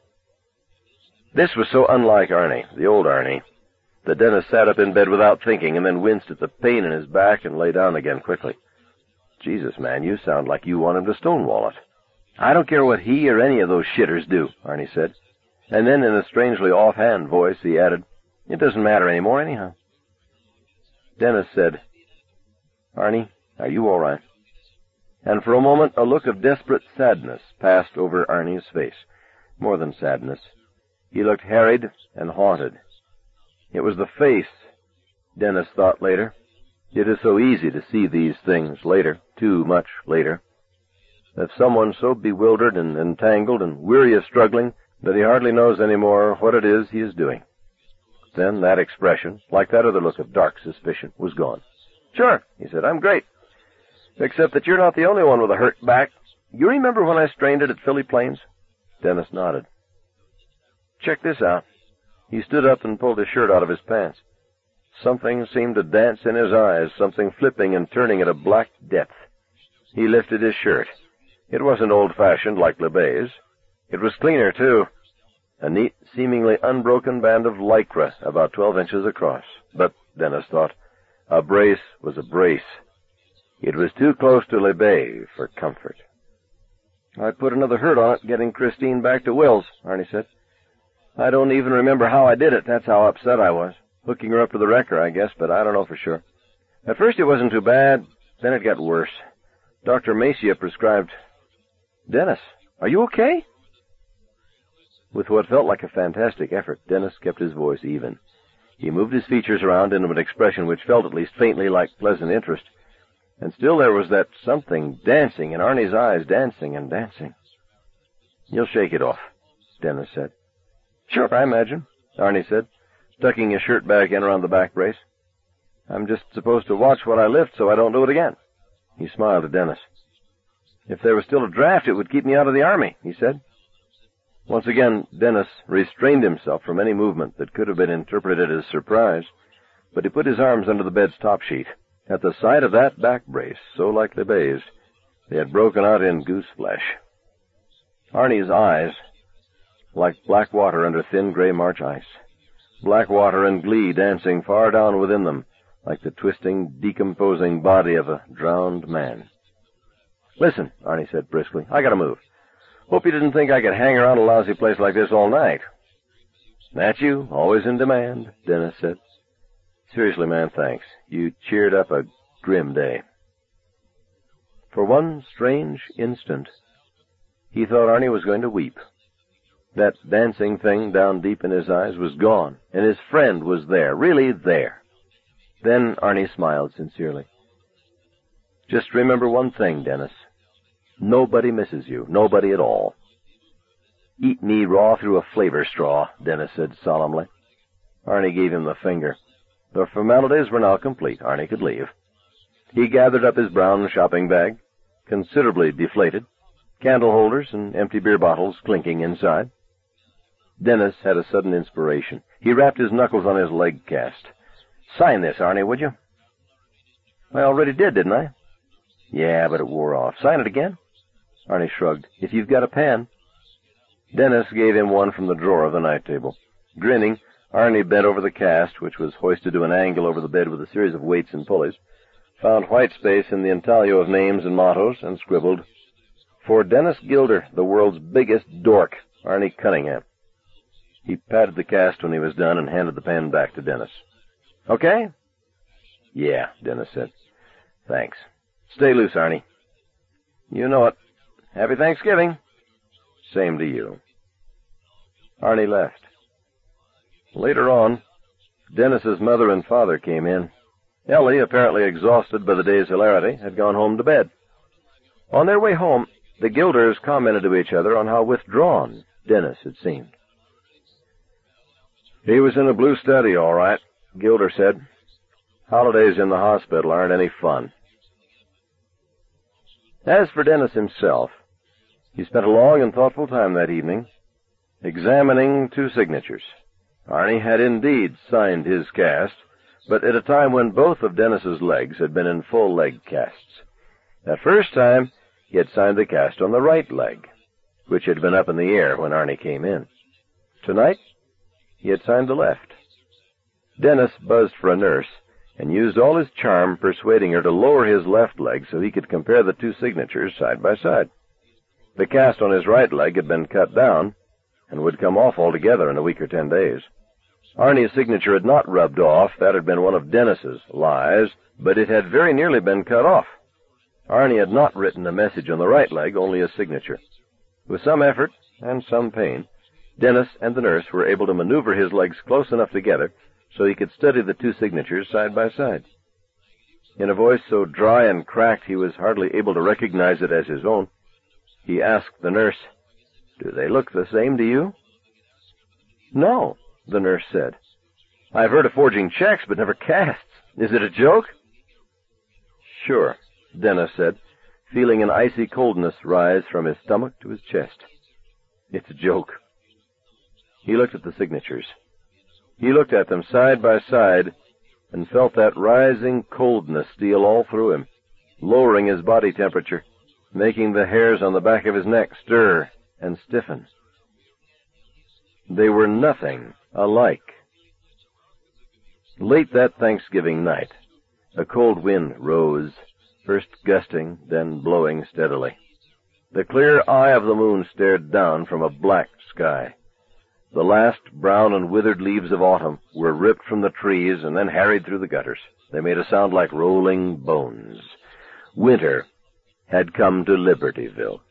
This was so unlike Arnie, the old Arnie, that Dennis sat up in bed without thinking and then winced at the pain in his back and lay down again quickly. Jesus, man, you sound like you want him to stonewall it. I don't care what he or any of those shitters do, Arnie said. And then in a strangely offhand voice he added, it doesn't matter anymore anyhow. Dennis said, Arnie, are you all right? And for a moment a look of desperate sadness passed over Arnie's face. More than sadness. He looked harried and haunted. It was the face, Dennis thought later. It is so easy to see these things later, too much later, that someone so bewildered and entangled and weary of struggling that he hardly knows any more what it is he is doing. Then that expression, like that other look of dark suspicion, was gone. Sure, he said, I'm great. Except that you're not the only one with a hurt back. You remember when I strained it at Philly Plains? Dennis nodded. Check this out. He stood up and pulled his shirt out of his pants. Something seemed to dance in his eyes, something flipping and turning at a black depth. He lifted his shirt. It wasn't old-fashioned like LeBay's. It was cleaner, too. A neat, seemingly unbroken band of lycra about twelve inches across. But, Dennis thought, a brace was a brace. It was too close to LeBay for comfort. I put another hurt on it getting Christine back to Will's, Arnie said. I don't even remember how I did it. That's how upset I was. Hooking her up to the wrecker, I guess, but I don't know for sure. At first it wasn't too bad. Then it got worse. Doctor Macia prescribed... Dennis, are you okay? With what felt like a fantastic effort, Dennis kept his voice even. He moved his features around into an expression which felt at least faintly like pleasant interest. And still there was that something dancing in Arnie's eyes, dancing and dancing. You'll shake it off, Dennis said. Sure, I imagine, Arnie said, tucking his shirt back in around the back brace. I'm just supposed to watch what I lift so I don't do it again. He smiled at Dennis. If there was still a draft, it would keep me out of the Army, he said. Once again, Dennis restrained himself from any movement that could have been interpreted as surprise, but he put his arms under the bed's top sheet. At the sight of that back brace, so like LeBay's, they had broken out in goose flesh. Arnie's eyes, like black water under thin gray March ice. Black water and glee dancing far down within them, like the twisting, decomposing body of a drowned man. Listen, Arnie said briskly, I gotta move. Hope you didn't think I could hang around a lousy place like this all night. That's you, always in demand, Dennis said. Seriously, man, thanks. You cheered up a grim day. For one strange instant, he thought Arnie was going to weep. That dancing thing down deep in his eyes was gone, and his friend was there, really there. Then Arnie smiled sincerely. Just remember one thing, Dennis. Nobody misses you, nobody at all. Eat me raw through a flavor straw, Dennis said solemnly. Arnie gave him the finger. The formalities were now complete. Arnie could leave. He gathered up his brown shopping bag, considerably deflated, candle holders and empty beer bottles clinking inside. Dennis had a sudden inspiration. He rapped his knuckles on his leg cast. "Sign this, Arnie, would you?" "I already did, didn't I?" "Yeah, but it wore off. Sign it again?" Arnie shrugged. "If you've got a pen." Dennis gave him one from the drawer of the night table. Grinning, Arnie bent over the cast, which was hoisted to an angle over the bed with a series of weights and pulleys, found white space in the intaglio of names and mottos, and scribbled, "For Dennis Gilder, the world's biggest dork, Arnie Cunningham." He patted the cast when he was done and handed the pen back to Dennis. "Okay?" "Yeah," Dennis said. "Thanks. Stay loose, Arnie." "You know it. Happy Thanksgiving." "Same to you." Arnie left. Later on, Dennis's mother and father came in. Ellie, apparently exhausted by the day's hilarity, had gone home to bed. On their way home, the Gilders commented to each other on how withdrawn Dennis had seemed. "He was in a blue study, all right," Gilder said. "Holidays in the hospital aren't any fun." As for Dennis himself, he spent a long and thoughtful time that evening, examining two signatures. Arnie had indeed signed his cast, but at a time when both of Dennis's legs had been in full leg casts. That first time, he had signed the cast on the right leg, which had been up in the air when Arnie came in. Tonight, he had signed the left. Dennis buzzed for a nurse and used all his charm persuading her to lower his left leg so he could compare the two signatures side by side. The cast on his right leg had been cut down and would come off altogether in a week or ten days. Arnie's signature had not rubbed off. That had been one of Dennis's lies, but it had very nearly been cut off. Arnie had not written a message on the right leg, only a signature. With some effort and some pain, Dennis and the nurse were able to maneuver his legs close enough together so he could study the two signatures side by side. In a voice so dry and cracked he was hardly able to recognize it as his own, he asked the nurse, "Do they look the same to you?" "No," the nurse said. "I've heard of forging checks, but never casts. Is it a joke?" "Sure," Dennis said, feeling an icy coldness rise from his stomach to his chest. "It's a joke." He looked at the signatures. He looked at them side by side and felt that rising coldness steal all through him, lowering his body temperature, making the hairs on the back of his neck stir and stiffen. They were nothing alike. Late that Thanksgiving night, a cold wind rose, first gusting, then blowing steadily. The clear eye of the moon stared down from a black sky. The last brown and withered leaves of autumn were ripped from the trees and then harried through the gutters. They made a sound like rolling bones. Winter had come to Libertyville.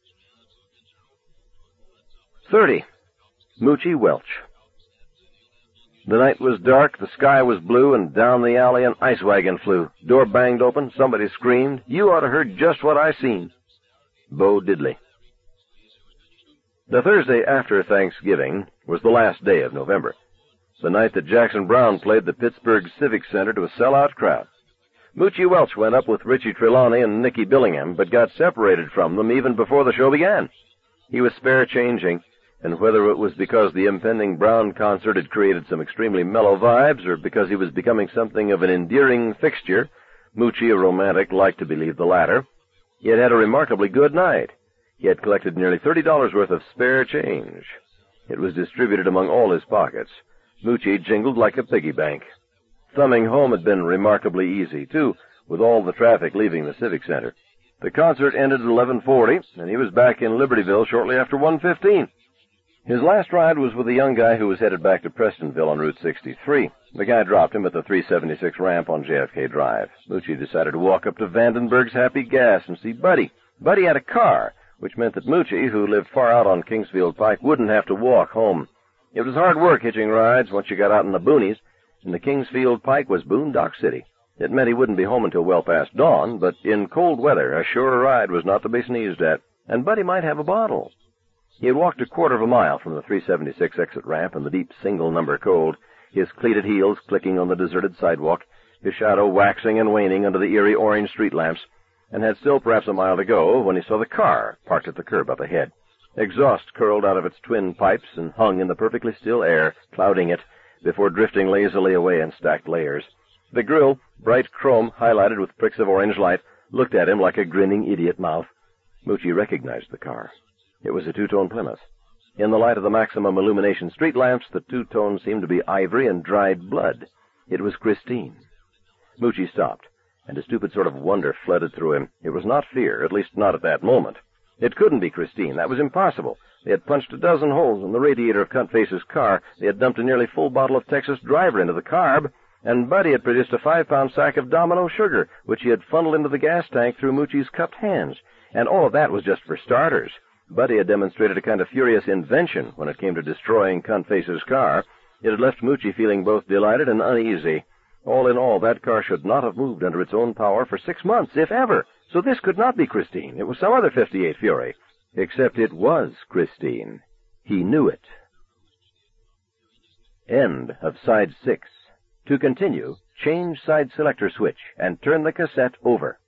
Thirty. Moochie Welch. The night was dark, the sky was blue, and down the alley an ice wagon flew. Door banged open, somebody screamed, "You ought to heard just what I seen." Bo Diddley. The Thursday after Thanksgiving was the last day of November, the night that Jackson Browne played the Pittsburgh Civic Center to a sellout crowd. Moochie Welch went up with Richie Trelawney and Nicky Billingham, but got separated from them even before the show began. He was spare-changing, and whether it was because the impending Browne concert had created some extremely mellow vibes, or because he was becoming something of an endearing fixture, Moochie, a romantic, liked to believe the latter, he had had a remarkably good night. He had collected nearly thirty dollars worth of spare change. It was distributed among all his pockets. Moochie jingled like a piggy bank. Thumbing home had been remarkably easy, too, with all the traffic leaving the Civic Center. The concert ended at eleven forty, and he was back in Libertyville shortly after one fifteen. His last ride was with a young guy who was headed back to Prestonville on Route sixty-three. The guy dropped him at the three seventy-six ramp on J F K Drive. Moochie decided to walk up to Vandenberg's Happy Gas and see Buddy. Buddy had a car, which meant that Moochie, who lived far out on Kingsfield Pike, wouldn't have to walk home. It was hard work hitching rides once you got out in the boonies, and the Kingsfield Pike was Boondock City. It meant he wouldn't be home until well past dawn, but in cold weather, a sure ride was not to be sneezed at, and Buddy might have a bottle. He had walked a quarter of a mile from the three seventy-six exit ramp in the deep single-number cold. his cleated heels clicking on the deserted sidewalk, his shadow waxing and waning under the eerie orange street lamps, and had still perhaps a mile to go when he saw the car parked at the curb up ahead. Exhaust curled out of its twin pipes and hung in the perfectly still air, clouding it, before drifting lazily away in stacked layers. The grille, bright chrome highlighted with pricks of orange light, looked at him like a grinning idiot mouth. Moochie recognized the car. It was a two-tone Plymouth. In the light of the maximum illumination street lamps, the two tones seemed to be ivory and dried blood. It was Christine. Moochie stopped, and a stupid sort of wonder flooded through him. It was not fear, at least not at that moment. It couldn't be Christine. That was impossible. They had punched a dozen holes in the radiator of Cunt-Face's car. They had dumped a nearly full bottle of Texas Driver into the carb, and Buddy had produced a five-pound sack of Domino sugar, which he had funneled into the gas tank through Moochie's cupped hands. And all of that was just for starters. Buddy had demonstrated a kind of furious invention when it came to destroying Cunt-Face's car. It had left Moochie feeling both delighted and uneasy. All in all, that car should not have moved under its own power for six months, if ever. So this could not be Christine. It was some other fifty-eight Fury. Except it was Christine. He knew it. End of side six. To continue, change side selector switch and turn the cassette over.